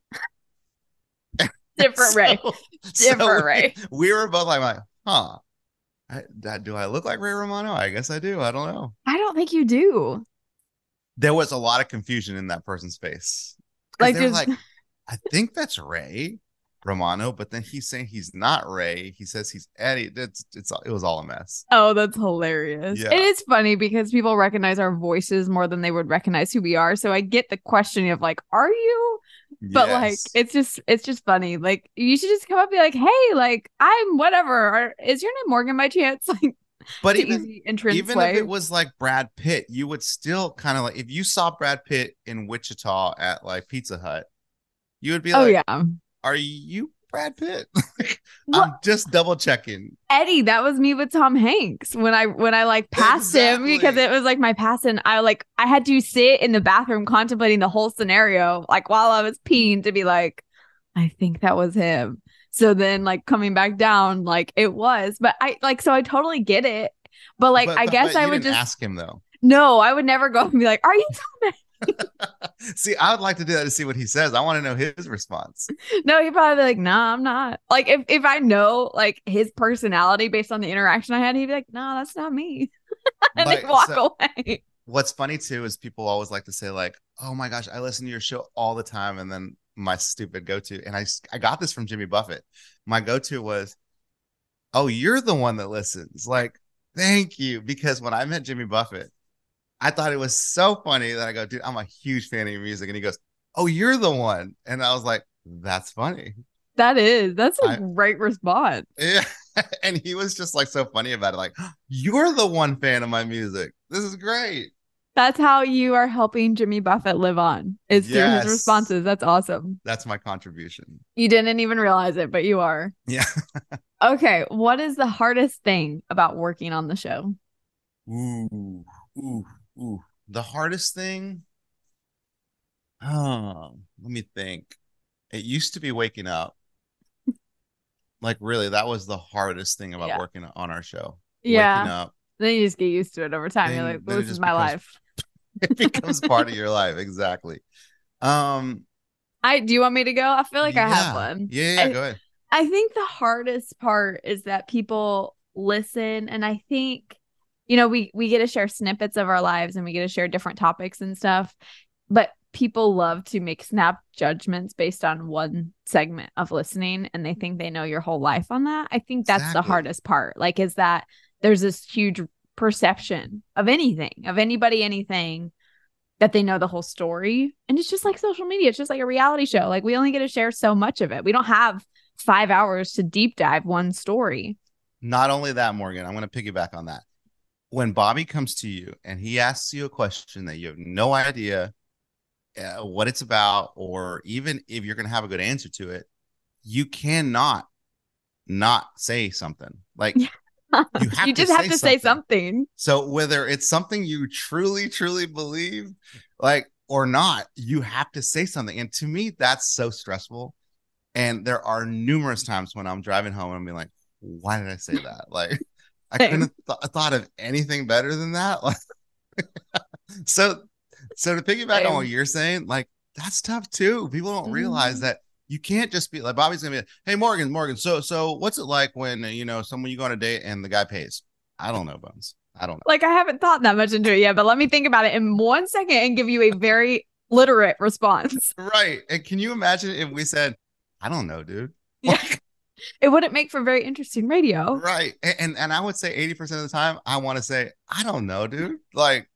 Different Ray. Different we, Ray. We were both like, like huh, I, that, do I look like Ray Romano? I guess I do. I don't know. I don't think you do. There was a lot of confusion in that person's face. 'Cause Like, they were just like, I think that's Ray Romano, but then he's saying he's not Ray. He says he's Eddie. It's, it's it was all a mess. oh, that's hilarious. Yeah. It is funny because people recognize our voices more than they would recognize who we are. So I get the question of like, are you? But like, Yes. it's just it's just funny. Like, you should just come up and be like, hey, like, I'm whatever. Or, is your name Morgan by chance? Like, But it's an even easy entrance even way. if it was like Brad Pitt, you would still kind of like, if you saw Brad Pitt in Wichita at like Pizza Hut, you would be oh like, yeah, are you Brad Pitt? Well- I'm just double checking. Eddie, that was me with Tom Hanks when I when I like passed him because Exactly. it was like my pass, and I like I had to sit in the bathroom contemplating the whole scenario like while I was peeing to be like, I think that was him. So then like coming back down, like it was, but I like so I totally get it. But like But- I but- guess but I you would didn't just ask him though. no, I would never go and be like, are you Tom Hanks? See, I would like to do that to see what he says. I want to know his response. No, he'd probably be like, nah, I'm not. Like if, if I know like his personality based on the interaction I had, he'd be like, no, that's not me. And Like, then walk so- away. What's funny too is people always like to say like, "Oh my gosh, I listen to your show all the time," and then my stupid go-to, and I I got this from Jimmy Buffett. My go-to was, "Oh, you're the one that listens." Like, thank you, because when I met Jimmy Buffett, I thought it was so funny that I go, "Dude, I'm a huge fan of your music," and he goes, "Oh, you're the one," and I was like, "That's funny." That is, that's a I- great response. Yeah. And he was just like so funny about it. Like, you're the one fan of my music. This is great. That's how you are helping Jimmy Buffett live on, is through Yes. his responses. That's awesome. That's my contribution. You didn't even realize it, but you are. Yeah. Okay. What is the hardest thing about working on the show? Ooh, ooh, ooh. The hardest thing. Oh, let me think. It used to be waking up. Like, really, that was the hardest thing about Yeah. working on our show. Yeah. Waking up. Then you just get used to it over time. Then- You're like, then it this is just my becomes- life. It becomes part of your life. Exactly. Um, I do you want me to go? I feel like I have yeah. one. Yeah, yeah, I, go ahead. I think the hardest part is that people listen, and I think, you know, we we get to share snippets of our lives and we get to share different topics and stuff, but people love to make snap judgments based on one segment of listening, and they think they know your whole life on that. I think that's the Exactly. hardest part. Like, is that there's this huge perception of anything, of anybody, anything, that they know the whole story. And it's just like social media. It's just like a reality show. Like, we only get to share so much of it. We don't have five hours to deep dive one story. Not only that, Morgan, I'm going to piggyback on that. When Bobby comes to you and he asks you a question that you have no idea uh, what it's about, or even if you're going to have a good answer to it, you cannot not say something. Like, you have you to just have say to say something. something. So whether it's something you truly, truly believe, like, or not, you have to say something. And to me, that's so stressful. And there are numerous times when I'm driving home and I'm being like, why did I say that? Like, I Same. couldn't have th- thought of anything better than that. Like, so, so to piggyback Same. on what you're saying, like, that's tough too. People don't realize Mhm. that you can't just be like, Bobby's gonna be like, hey, Morgan, Morgan. So, so what's it like when, uh, you know, someone you go on a date and the guy pays? I don't know, Bones. I don't know. Like, I haven't thought that much into it yet, but let me think about it in one second and give you a very literate response. Right. And can you imagine if we said, I don't know, dude? Yeah. It wouldn't make for very interesting radio. Right. And, and and I would say eighty percent of the time, I want to say, I don't know, dude. Like,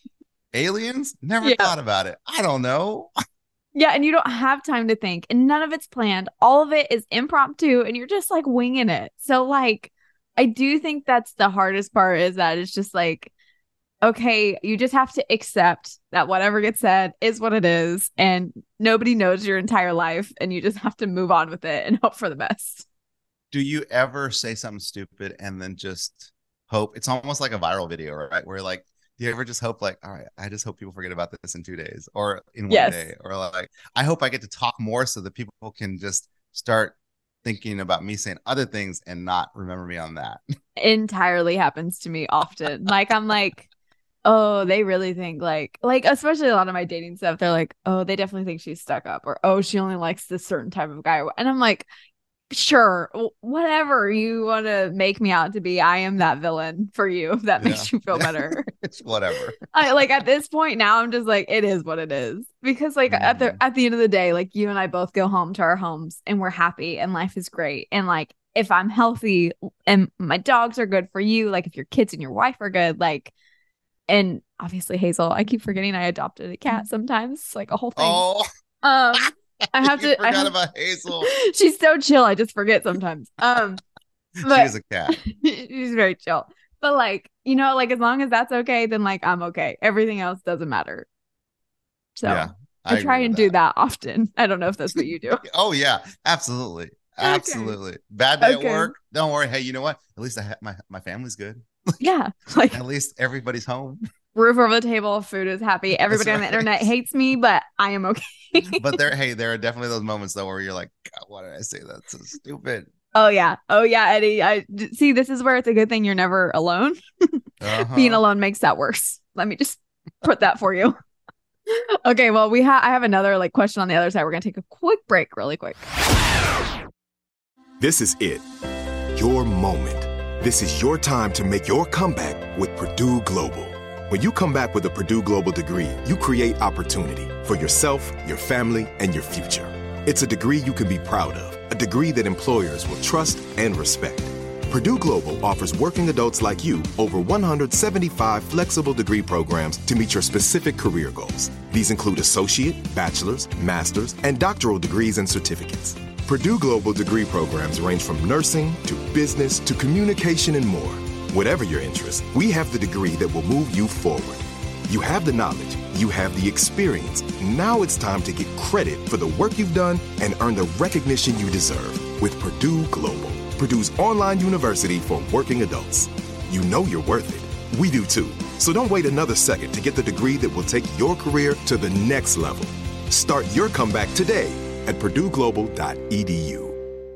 aliens? Never Yeah. thought about it. I don't know. Yeah, and you don't have time to think, and none of it's planned. All of it is impromptu, and you're just like winging it. So, like, I do think that's the hardest part, is that it's just like, okay, you just have to accept that whatever gets said is what it is, and nobody knows your entire life, and you just have to move on with it and hope for the best. Do you ever say something stupid and then just hope? It's almost like a viral video, right? Where, like, do you ever just hope, like, all right, I just hope people forget about this in two days or in one Yes. day? Or, like, I hope I get to talk more so that people can just start thinking about me saying other things and not remember me on that. Entirely happens to me often. Like, I'm like, oh, they really think like, like, especially a lot of my dating stuff, they're like, oh, they definitely think she's stuck up, or, oh, she only likes this certain type of guy. And I'm like, sure, w- whatever you want to make me out to be, I am that villain for you, if that makes Yeah. you feel better. It's whatever. I like, at this point now, I'm just like, it is what it is. Because like at the Mhm. at the end of the day, like, you and I both go home to our homes and we're happy and life is great. And like, if I'm healthy and my dogs are good for you, like if your kids and your wife are good, like, and obviously Hazel, I keep forgetting I adopted a cat sometimes, it's like a whole thing. Oh, Um, I have you to. I forgot have- about Hazel. She's so chill. I just forget sometimes. Um, but She is a cat. she's very chill. But like, you know, like as long as that's okay, then like I'm okay. Everything else doesn't matter. So Yeah, I, try agree and with do that often. I don't know if that's what you do. Oh yeah, absolutely, absolutely. Bad day Okay. at work. Don't worry. Hey, you know what? At least I ha- my my family's good. Yeah, like At least everybody's home. roof over the table, food is happy. Everybody on the right. internet hates me, but I am okay. But there, hey, there are definitely those moments though where you're like, God, why did I say that? So stupid. Oh yeah, oh yeah, Eddie. I d- see. This is where it's a good thing you're never alone. Uh-huh. Being alone makes that worse. Let me just put that for you. Okay, well, we have I have another like question on the other side. We're gonna take a quick break, really quick. This is it. Your moment. This is your time to make your comeback with Purdue Global. When you come back with a Purdue Global degree, you create opportunity for yourself, your family, and your future. It's a degree you can be proud of, a degree that employers will trust and respect. Purdue Global offers working adults like you over one hundred seventy-five flexible degree programs to meet your specific career goals. These include associate, bachelor's, master's, and doctoral degrees and certificates. Purdue Global degree programs range from nursing to business to communication and more. Whatever your interest, we have the degree that will move you forward. You have the knowledge, you have the experience. Now it's time to get credit for the work you've done and earn the recognition you deserve with Purdue Global, Purdue's online university for working adults. You know you're worth it. We do too. So don't wait another second to get the degree that will take your career to the next level. Start your comeback today at purdue global dot e d u.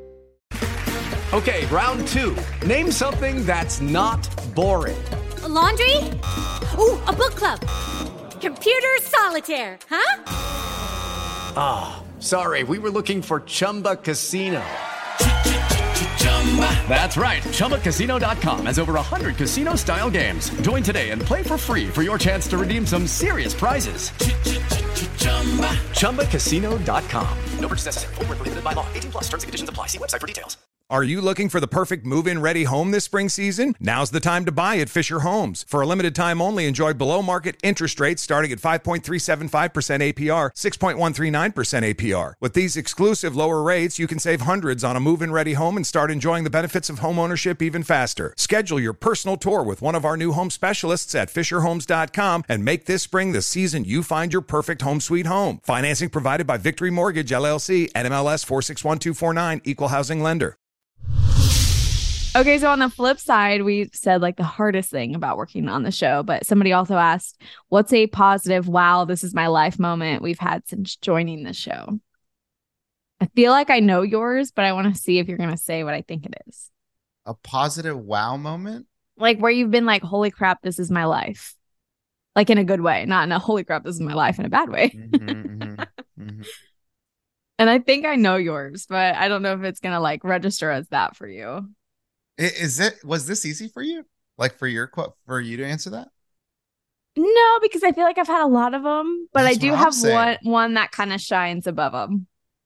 Okay, round two. Name something that's not boring. A laundry? Ooh, a book club. Computer solitaire, huh? Ah, oh, sorry, we were looking for Chumba Casino. That's right. Chumba Casino dot com has over one hundred casino-style games. Join today and play for free for your chance to redeem some serious prizes. Chumba Casino dot com. No purchase necessary. Void where prohibited by law. eighteen plus. Terms and conditions apply. See website for details. Are you looking for the perfect move-in ready home this spring season? Now's the time to buy at Fisher Homes. For a limited time only, enjoy below-market interest rates starting at five point three seven five percent A P R, six point one three nine percent A P R. With these exclusive lower rates, you can save hundreds on a move-in ready home and start enjoying the benefits of home ownership even faster. Schedule your personal tour with one of our new home specialists at fisher homes dot com and make this spring the season you find your perfect home sweet home. Financing provided by Victory Mortgage, L L C, N M L S four six one two four nine, Equal Housing Lender. Okay, so on the flip side, we said like the hardest thing about working on the show, but somebody also asked, what's a positive, wow, this is my life moment we've had since joining the show? I feel like I know yours, but I want to see if you're going to say what I think it is. A positive wow moment? Like where you've been like, holy crap, this is my life. Like in a good way, not in a holy crap, this is my life in a bad way. Mm-hmm, mm-hmm, mm-hmm. And I think I know yours, but I don't know if it's going to like register as that for you. Is it, was this easy for you? Like for your quote, for you to answer that? No, because I feel like I've had a lot of them, but That's I do what I'm have saying. one one that kind of shines above them.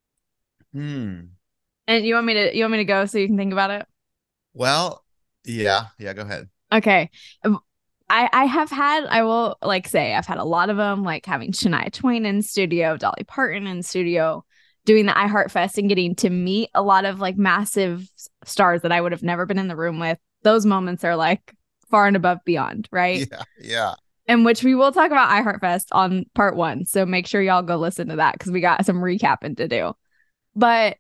Hmm. And you want me to you want me to go so you can think about it? Well, yeah, yeah. Go ahead. Okay. I I have had I will like say I've had a lot of them, like having Shania Twain in studio, Dolly Parton in studio, doing the iHeart Fest and getting to meet a lot of like massive stars that I would have never been in the room with. Those moments are like far and above beyond, right? Yeah, yeah. In which we will talk about iHeart Fest on part one. So make sure y'all go listen to that because we got some recapping to do. But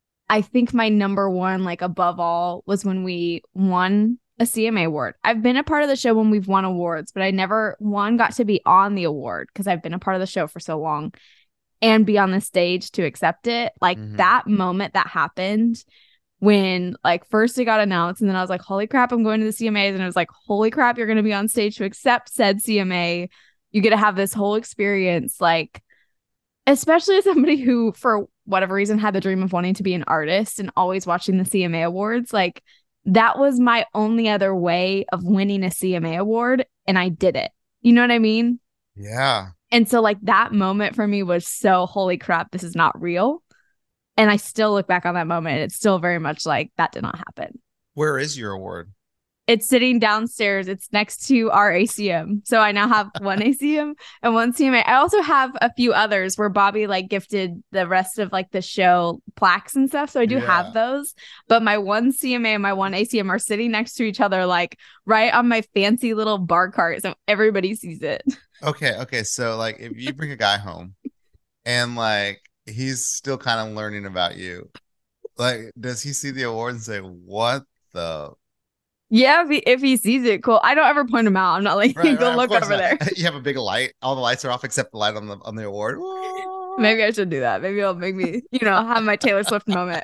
I think my number one, like above all, was when we won a C M A award. I've been a part of the show when we've won awards, but I never, one, got to be on the award because I've been a part of the show for so long and be on the stage to accept it. Like Mhm. that moment that happened when like first it got announced and then I was like, holy crap, I'm going to the C M As. And it was like, holy crap, you're going to be on stage to accept said C M A. You get to have this whole experience. Like, especially as somebody who, for whatever reason, had the dream of wanting to be an artist and always watching the C M A awards. Like that was my only other way of winning a C M A award. And I did it. You know what I mean? Yeah. And so like that moment for me was so holy crap, this is not real. And I still look back on that moment and it's still very much like that did not happen. Where is your award? It's sitting downstairs. It's next to our A C M. So I now have one A C M and one C M A. I also have a few others where Bobby like gifted the rest of like the show plaques and stuff. So I do Yeah. have those. But my one C M A and my one A C M are sitting next to each other, like right on my fancy little bar cart. So everybody sees it. Okay, okay. So like if you bring a guy home and like he's still kind of learning about you, like does he see the award and say, what the Yeah, if he, if he sees it, cool. I don't ever point him out. I'm not like, Right, go right, of look course over not. there. You have a big light. All the lights are off except the light on the on the award. Maybe I should do that. Maybe it'll make me, you know, have my Taylor Swift moment.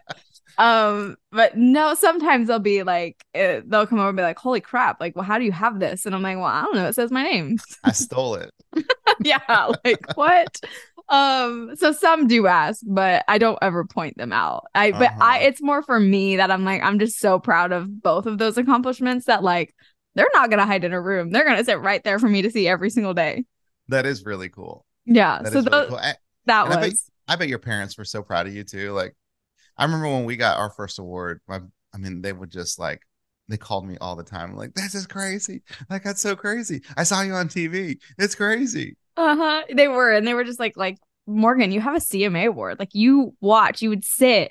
Um, but no, sometimes they'll be like, uh, they'll come over and be like, holy crap, like, well, how do you have this? And I'm like, well, I don't know. It says my name. I stole it. Yeah, like what? Um, so some do ask, but I don't ever point them out. I but Uh-huh. I it's more for me that I'm like, I'm just so proud of both of those accomplishments that like they're not gonna hide in a room. They're gonna sit right there for me to see every single day. That is really cool. Yeah. That so is really tho- cool. I, that and I bet, was I bet your parents were so proud of you too. Like I remember when we got our first award, my, I mean, they would just like, they called me all the time. Like, this is crazy. Like, that's so crazy. I saw you on T V. It's crazy. uh-huh. They were, and they were just like, like, Morgan, you have a C M A award. Like you watch, you would sit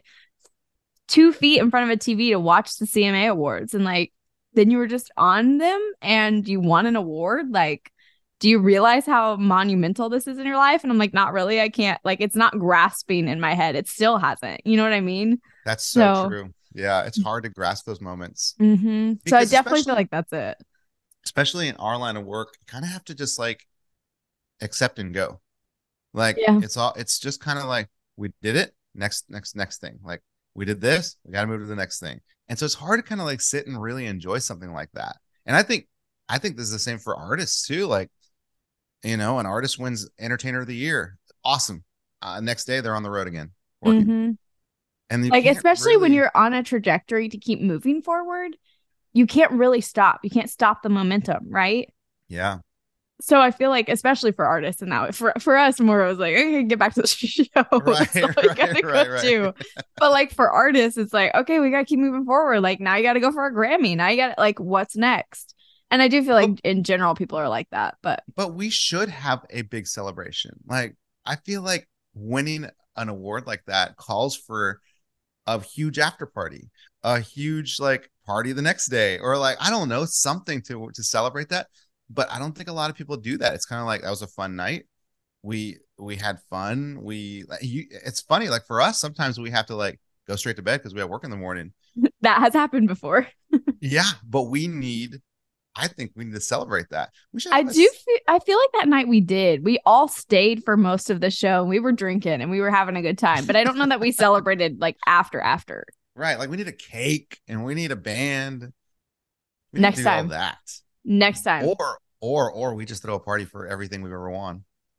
two feet in front of a T V to watch the C M A awards. And like, then you were just on them and you won an award. Like, do you realize how monumental this is in your life? And I'm like, not really. I can't, like, it's not grasping in my head. It still hasn't. You know what I mean? That's so, So- true. Yeah. It's hard to grasp those moments, Mm-hmm. So I Because definitely especially- feel like that's it. especially in our line of work. You kind of have to just like accept and go. Like Yeah. it's all, it's just kind of like, we did it. next, next, next thing. Like we did this, we got to move to the next thing. And so it's hard to kind of like sit and really enjoy something like that. And I think, I think this is the same for artists too. Like, you know, an artist wins entertainer of the year. Awesome. Uh, next day they're on the road again. Working. Mm-hmm. And like, especially really... when you're on a trajectory to keep moving forward, you can't really stop. You can't stop the momentum, right? Yeah. So I feel like, especially for artists, and now for for us, more it was like, okay, get back to the show. Right, so right, we gotta right, go right. too. But like for artists, it's like, okay, we gotta keep moving forward. Like now you gotta go for a Grammy. Now you gotta like, what's next? And I do feel like but, in general, people are like that. But but we should have a big celebration. Like I feel like winning an award like that calls for a huge after party, a huge like party the next day, or like I don't know, something to to celebrate that. But I don't think a lot of people do that. It's kind of like that was a fun night. We we had fun. We you, it's funny. Like for us, sometimes we have to like go straight to bed because we have work in the morning. That has happened before. Yeah, but we need. I think we need to celebrate that. We should. I do. Feel, I feel like that night we did. We all stayed for most of the show. And we were drinking and we were having a good time. But I don't know that we celebrated like after after. Right. Like we need a cake and we need a band. We Next need to do time. all that. Next time. Or or or we just throw a party for everything we've ever won.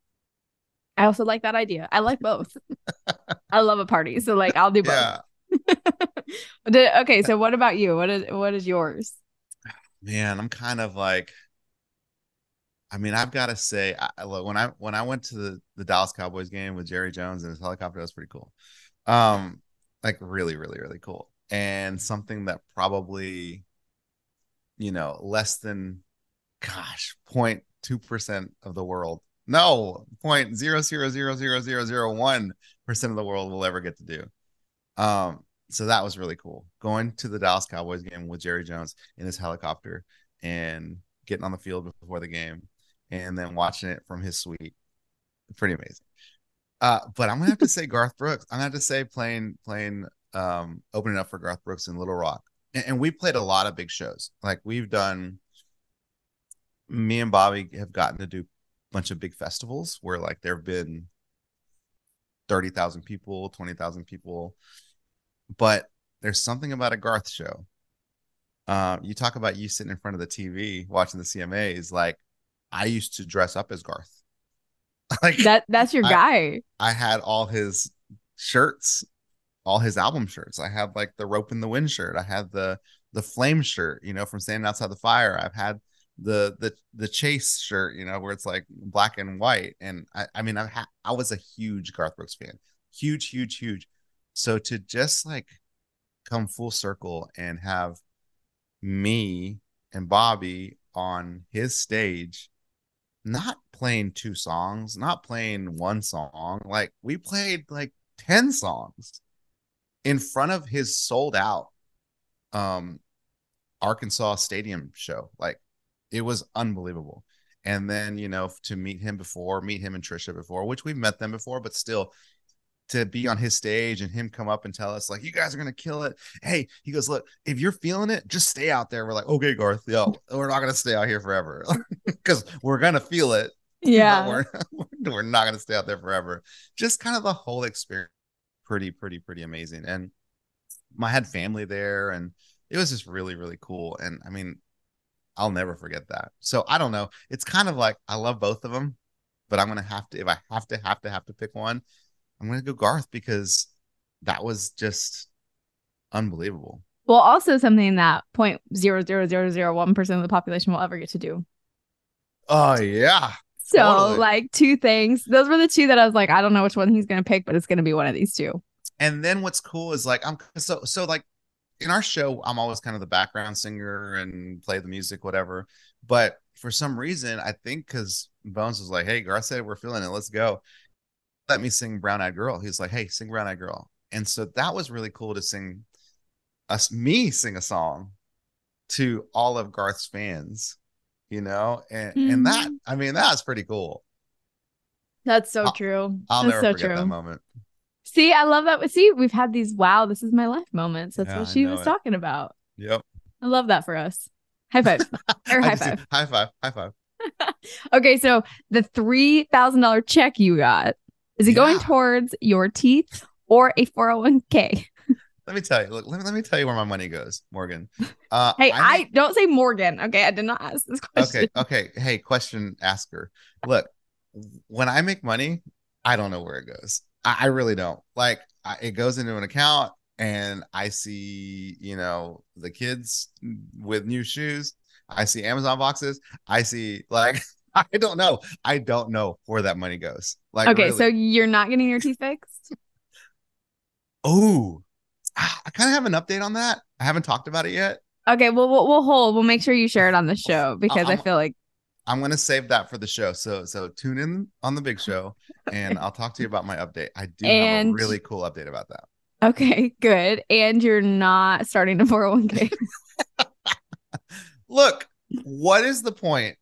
I also like that idea. I like both. I love a party. So like I'll do both. Yeah. Okay, so what about you? What is what is yours? Man, I'm kind of like I mean, I've got to say I, look, when I when I went to the, the Dallas Cowboys game with Jerry Jones and his helicopter, that was pretty cool. Um like really, really, really cool. And something that probably, you know, less than gosh, zero point two percent of the world. No, zero point zero zero zero zero zero zero one percent of the world will ever get to do. Um, so that was really cool. Going to the Dallas Cowboys game with Jerry Jones in his helicopter and getting on the field before the game and then watching it from his suite. Pretty amazing. Uh, but I'm gonna have to say Garth Brooks. I'm gonna have to say playing playing um opening up for Garth Brooks in Little Rock. And, and we played a lot of big shows. Like we've done me and Bobby have gotten to do a bunch of big festivals where like there have been thirty thousand people, twenty thousand people. But there's something about a Garth show. Uh, you talk about you sitting in front of the T V watching the C M As. Like I used to dress up as Garth. Like that that's your I, guy. I had all his shirts, all his album shirts. I had like the Rope in the Wind shirt. I had the the Flame shirt, you know, from Standing Outside the Fire. I've had the the the Chase shirt, you know, where it's like black and white. And I, I mean, I ha- I was a huge Garth Brooks fan, huge, huge, huge. So to just like come full circle and have me and Bobby on his stage, not playing two songs, not playing one song, like we played like ten songs in front of his sold out um Arkansas Stadium show. Like it was unbelievable. And then, you know, to meet him before, meet him and Trisha before, which we've met them before, but still to be on his stage and him come up and tell us like, you guys are going to kill it. Hey, he goes, look, if you're feeling it, just stay out there. We're like, okay, Garth, yo, we're not going to stay out here forever because we're going to feel it. Yeah. We're, we're not going to stay out there forever. Just kind of the whole experience. Pretty, pretty, pretty amazing. And I had family there and it was just really, really cool. And I mean, I'll never forget that. So I don't know. It's kind of like, I love both of them, but I'm going to have to, if I have to, have to, have to pick one, I'm going to go Garth because that was just unbelievable. Well, also something that zero point zero zero zero zero one percent of the population will ever get to do. Oh, yeah. So totally. Like two things. Those were the two that I was like, I don't know which one he's going to pick, but it's going to be one of these two. And then what's cool is like, I'm so, so like in our show, I'm always kind of the background singer and play the music, whatever. But for some reason, I think because Bones was like, hey, Garth said we're feeling it. Let's go. Let me sing Brown Eyed Girl. He's like, hey, sing Brown Eyed Girl. And so that was really cool to sing us, me sing a song to all of Garth's fans, you know, and, mm-hmm. and that, I mean, that's pretty cool. That's so I'll, true. I'll that's never so forget true. that moment. See, I love that. See, we've had these, wow, this is my life moments. That's Yeah, what I she know was it. talking about. Yep. I love that for us. High five. Or I high just- five. High five. High five. Okay, so the three thousand dollars check you got, is it going Yeah. towards your teeth or a four oh one k? Let me tell you. Look, let me, let me tell you where my money goes, Morgan. Uh, hey, I, I make- don't say Morgan. Okay, I did not ask this question. Okay, okay. Hey, question asker. Look, when I make money, I don't know where it goes. I, I really don't. Like, I, it goes into an account, and I see, you know, the kids with new shoes. I see Amazon boxes. I see, like, I don't know. I don't know where that money goes. Like, okay, really. So you're not getting your teeth fixed? Oh. I kind of have an update on that. I haven't talked about it yet. Okay, well, we'll, we'll hold. We'll make sure you share it on the show because I'm, I feel like I'm going to save that for the show. So so tune in on the big show, and I'll talk to you about my update. I do and, have a really cool update about that. Okay, good. And you're not starting a four oh one k. Look, what is the point?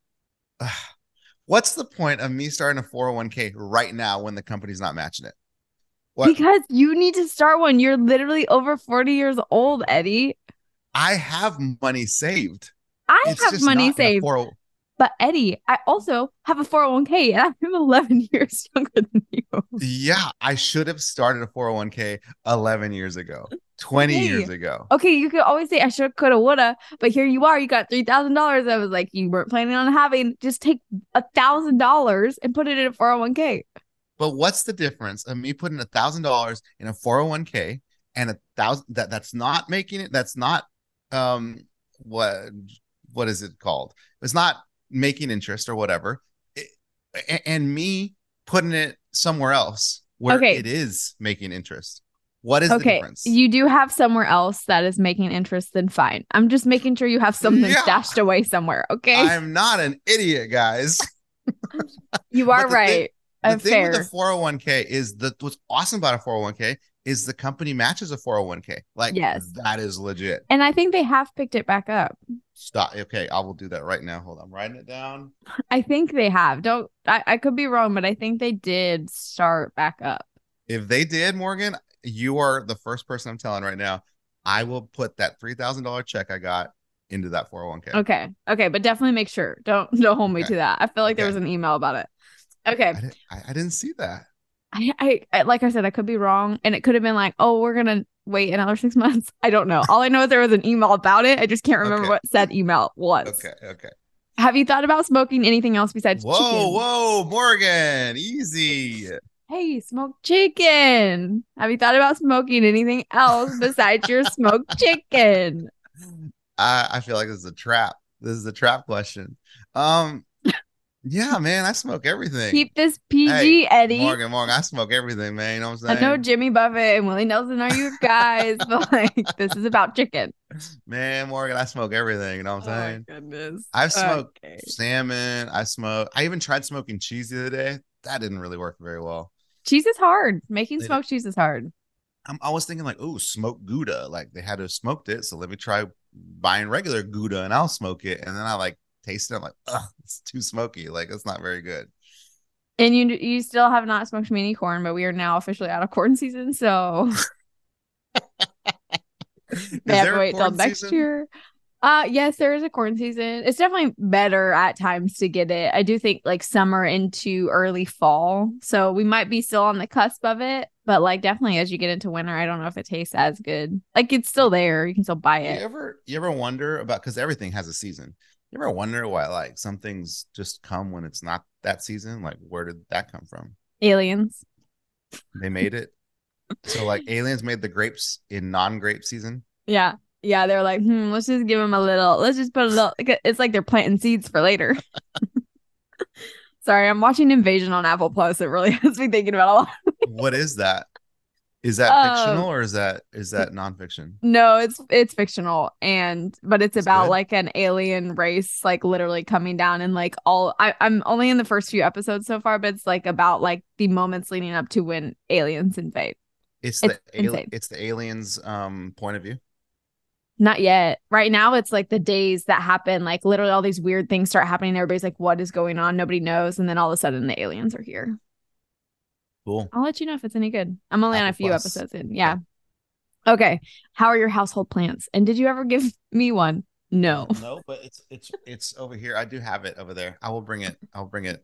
What's the point of me starting a four oh one k right now when the company's not matching it? What? Because you need to start one. You're literally over forty years old, Eddie. I have money saved. I it's have money saved. four oh- But Eddie, I also have a four oh one k and I'm eleven years younger than you. Yeah, I should have started a four oh one k eleven years ago, twenty okay. years ago. Okay, you could always say I should, coulda, woulda, but here you are. You got three thousand dollars. I was like, you weren't planning on having. Just take a thousand dollars and put it in a four oh one k. But what's the difference of me putting a thousand dollars in a four oh one k and a thousand that that's not making it? That's not um what what is it called? It's not making interest or whatever. It, and, and me putting it somewhere else where okay. it is making interest. What is okay. the difference? You do have somewhere else that is making interest, then fine. I'm just making sure you have something yeah. stashed away somewhere. Okay. I'm not an idiot, guys. You are right. Thing, the I'm thing fair. with the four oh one k is that what's awesome about a four oh one k is the company matches a four oh one k. Like, yes. that is legit. And I think they have picked it back up. Stop. Okay, I will do that right now. Hold on. I'm writing it down. I think they have. Don't I, I could be wrong, but I think they did start back up. If they did, Morgan, you are the first person I'm telling right now. I will put that three thousand dollars check I got into that four oh one k. Okay. Okay. But definitely make sure. Don't don't hold me okay. to that. I feel like okay. there was an email about it. Okay. I didn't, I, I didn't see that. I, I, I like I said, I could be wrong. And it could have been like, oh, we're going to wait another six months. I don't know. All I know is there was an email about it. I just can't remember okay. what said email was. Okay. Okay. Have you thought about smoking anything else besides whoa, chicken? Whoa, Morgan. Easy. Hey, smoked chicken. Have you thought about smoking anything else besides your smoked chicken? I, I feel like this is a trap. This is a trap question. Um, yeah, man, I smoke everything. Keep this P G, hey, Eddie. Morgan, Morgan, I smoke everything, man. You know what I'm saying? I know Jimmy Buffett and Willie Nelson are your guys, but like this is about chicken. Man, Morgan, I smoke everything. You know what I'm saying? Oh my goodness. I've smoked okay. salmon. I smoke. I even tried smoking cheese the other day. That didn't really work very well. Cheese is hard. Making they smoked did. cheese is hard. I'm, I was thinking like, oh, smoked Gouda. Like they had to have smoked it, so let me try buying regular Gouda and I'll smoke it. And then I like taste it. I'm like, ugh, it's too smoky. Like it's not very good. And you you still have not smoked mini corn, but we are now officially out of corn season, so they have to wait till next season? year. Uh yes, there is a corn season. It's definitely better at times to get it. I do think like summer into early fall. So we might be still on the cusp of it, but like definitely as you get into winter, I don't know if it tastes as good. Like it's still there. You can still buy it. You ever you ever wonder about, because everything has a season. You ever wonder why like some things just come when it's not that season? Like where did that come from? Aliens. They made it. So like aliens made the grapes in non-grape season. Yeah. Yeah, they're like, hmm, let's just give them a little, let's just put a little, it's like they're planting seeds for later. Sorry, I'm watching Invasion on Apple Plus. It really has me thinking about a lot. What is that? Is that um, fictional or is that is that nonfiction? No, it's it's fictional, and but it's, it's about good. like an alien race, like literally coming down and like all. I, I'm only in the first few episodes so far, but it's like about like the moments leading up to when aliens invade. It's the it's, ali- it's the aliens' um point of view. Not yet. Right now, it's like the days that happen, like literally all these weird things start happening. Everybody's like, what is going on? Nobody knows. And then all of a sudden the aliens are here. Cool. I'll let you know if it's any good. I'm only Apple on a few Plus. episodes in. Yeah. Okay. How are your household plants? And did you ever give me one? No. No, but it's it's it's over here. I do have it over there. I will bring it. I'll bring it.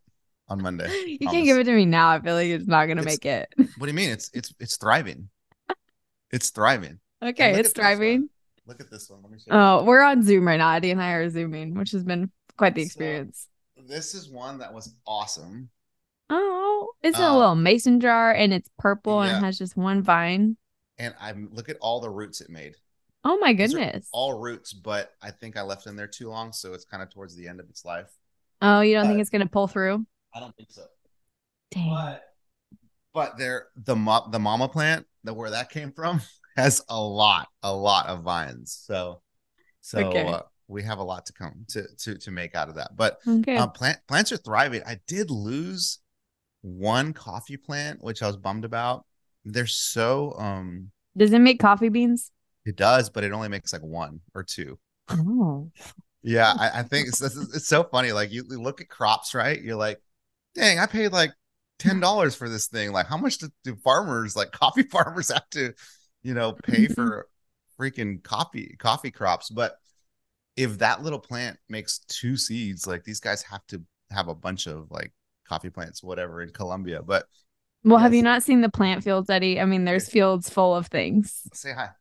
on Monday. You Promise. can't give it to me now. I feel like it's not gonna It's- make it. What do you mean? It's it's it's thriving. It's thriving. Okay, And look it's at this one. thriving. Look at this one. Let me show you. Oh, we're on Zoom right now. Eddie and I are zooming, which has been quite the So- experience. This is one that was awesome. Oh, it's in a Um, little mason jar and it's purple and yeah. it has just one vine. And I look at all the roots it made. Oh my These are goodness. all roots, but I think I left it in there too long, so it's kind of towards the end of its life. Oh, you don't think but- it's gonna pull through? I don't think so. Dang. But but there the mo- the mama plant, the where that came from, has a lot, a lot of vines. So so Okay. uh, we have a lot to come to to to make out of that. But Okay. um, plant plants are thriving. I did lose one coffee plant, which I was bummed about. They're so um Does it make coffee beans? it does, but it only makes like one or two. Oh. Yeah, I, I think it's, it's it's so funny. Like you, you look at crops, right? You're like, dang, I paid like ten dollars for this thing. Like, how much do, do farmers, like coffee farmers, have to, you know, pay for freaking coffee coffee crops? But if that little plant makes two seeds, like these guys have to have a bunch of like coffee plants, whatever, in Colombia. But Well, have yes. you not seen the plant fields, Eddie? I mean, there's fields full of things. Say hi.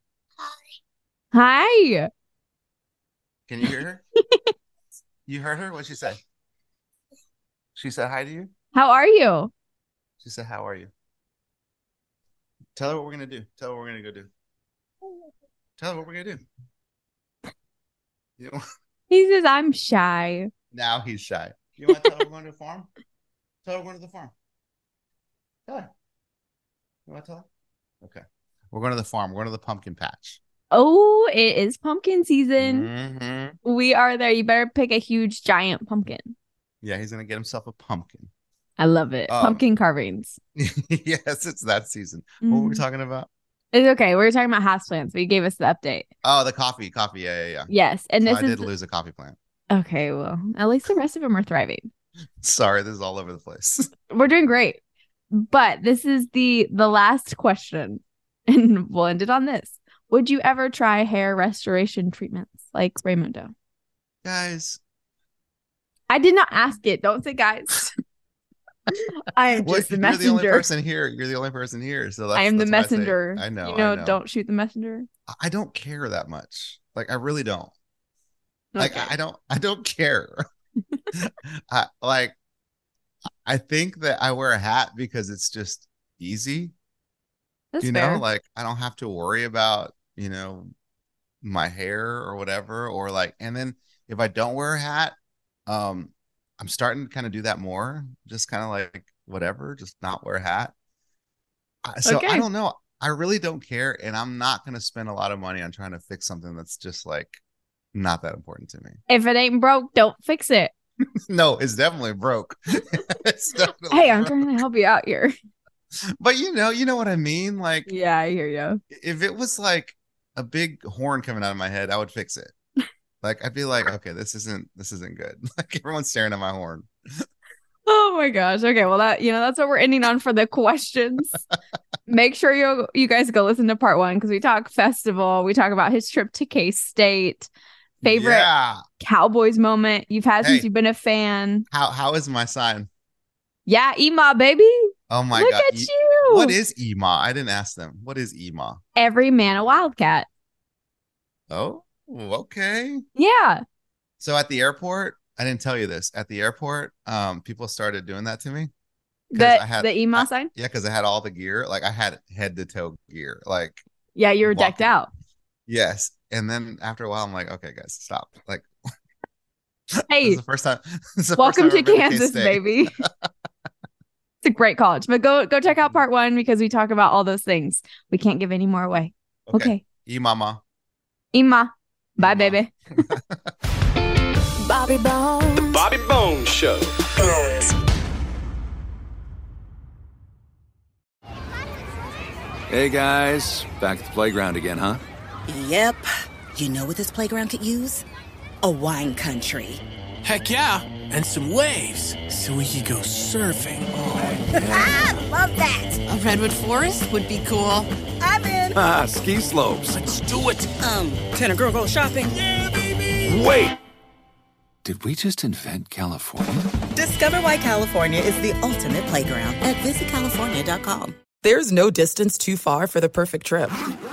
Hi. Can you hear her? You heard her? What'd she say? She said hi to you. How are you? She said, "How are you?" Tell her what we're gonna do. Tell her what we're gonna go do. Tell her what we're gonna do. You know, He says I'm shy. now he's shy. You want to tell her we're going to the farm? Tell her we're going to the farm. Tell her. You want to tell her? Okay. We're going to the farm. We're going to the pumpkin patch. Oh, it is pumpkin season. Mhm. We are there. You better pick a huge giant pumpkin. Yeah, he's gonna get himself a pumpkin. I love it. Um, Pumpkin carvings. Yes, it's that season. What were we Mhm. talking about? It's okay. We were talking about houseplants, but you gave us the update. Oh, the coffee. Coffee. Yeah, yeah, yeah. Yes. And So this I is did lose a coffee plant. okay. Well, at least the rest of them are thriving. Sorry, this is all over the place. We're doing great. But this is the the last question. And we'll end it on this. Would you ever try hair restoration treatments like Raymundo? Guys, I did not ask it. Don't say guys. I am Well, just the you're the only messenger. person here. You're the only person here. So that's, I am the that's why I say- messenger. I, know. You know, I know. don't shoot the messenger. I- I don't care that much. Like I really don't. Like Okay. I don't. I don't care. I, like I think that I wear a hat because it's just easy. That's you fair. know, like I don't have to worry about you know my hair or whatever. Or like, and then if I don't wear a hat, um, I'm starting to kind of do that more. Just kind of like whatever, just not wear a hat. I- So Okay. I don't know. I really don't care, and I'm not going to spend a lot of money on trying to fix something that's just like not that important to me. If it ain't broke, don't fix it. No, it's definitely broke. It's definitely Hey, I'm broke. trying to help you out here. But you know, you know what I mean. Like, Yeah, I hear you. if it was like a big horn coming out of my head, I would fix it. Like, I'd be like, okay, this isn't this isn't good. Like, everyone's staring at my horn. Oh my gosh. Okay, well that you know that's what we're ending on for the questions. Make sure you you guys go listen to part one because we talk festival. We talk about his trip to K-State. Favorite Yeah. Cowboys moment you've had since Hey. you've been a fan. How how is my sign? Yeah, Ema, baby. Oh my Look god. at E- you. What is E M A? I didn't ask them. What is E M A? Every man a wildcat? Oh, okay. Yeah. So at the airport, I didn't tell you this. At the airport, um, people started doing that to me. 'Cause The I had- the Ema I- sign? Yeah, because I had all the gear. Like I had head to toe gear. Like Yeah, you were decked walking. out. yes. And then after a while, I'm like, okay, guys, stop. Like this Hey, is the first time. this is the first welcome time to I've ever been Kansas, K-State. baby. It's a great college. But go go check out part one because we talk about all those things. We can't give any more away. Okay. E mama. Ema. Bye, Ema. baby. Bobby Bones. Bobby Bones Show. Hey guys, back at the playground again, huh? Yep. You know what this playground could use? A wine country. Heck yeah, and some waves so we could go surfing. Ah, love that. A redwood forest would be cool. I'm in. Ah, ski slopes. Let's do it. Um, can a girl go shopping? Yeah, baby. Wait! Did we just invent California? Discover why California is the ultimate playground at visit california dot com. There's no distance too far for the perfect trip.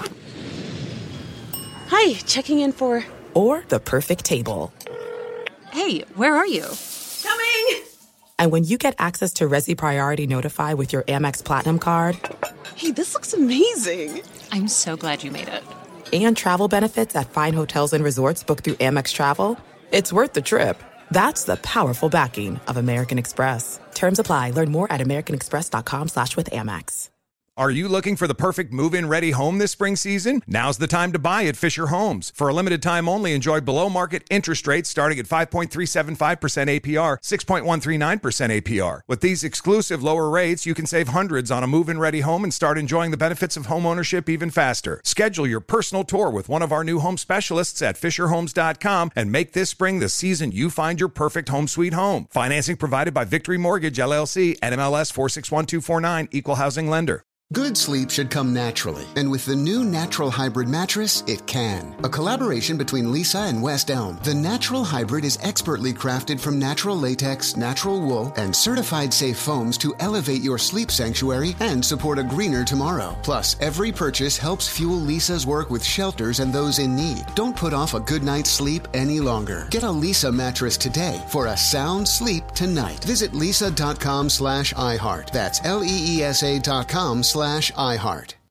Hi, checking in for... Or the perfect table. Hey, where are you? Coming! And when you get access to Resi Priority Notify with your Amex Platinum card... Hey, this looks amazing. I'm so glad you made it. And travel benefits at fine hotels and resorts booked through Amex Travel, it's worth the trip. That's the powerful backing of American Express. Terms apply. Learn more at americanexpress.com slash with Amex. Are you looking for the perfect move-in ready home this spring season? Now's the time to buy at Fisher Homes. For a limited time only, enjoy below-market interest rates starting at five point three seven five percent A P R, six point one three nine percent A P R. With these exclusive lower rates, you can save hundreds on a move-in ready home and start enjoying the benefits of homeownership even faster. Schedule your personal tour with one of our new home specialists at fisher homes dot com and make this spring the season you find your perfect home sweet home. Financing provided by Victory Mortgage, L L C, N M L S four six one two four nine, Equal Housing Lender. Good sleep should come naturally, and with the new Natural Hybrid mattress, it can. A collaboration between Lisa and West Elm, the Natural Hybrid is expertly crafted from natural latex, natural wool, and certified safe foams to elevate your sleep sanctuary and support a greener tomorrow. Plus, every purchase helps fuel Lisa's work with shelters and those in need. Don't put off a good night's sleep any longer. Get a Lisa mattress today for a sound sleep tonight. Visit lisa dot com slash iHeart. That's L E E S A dot com slash iHeart.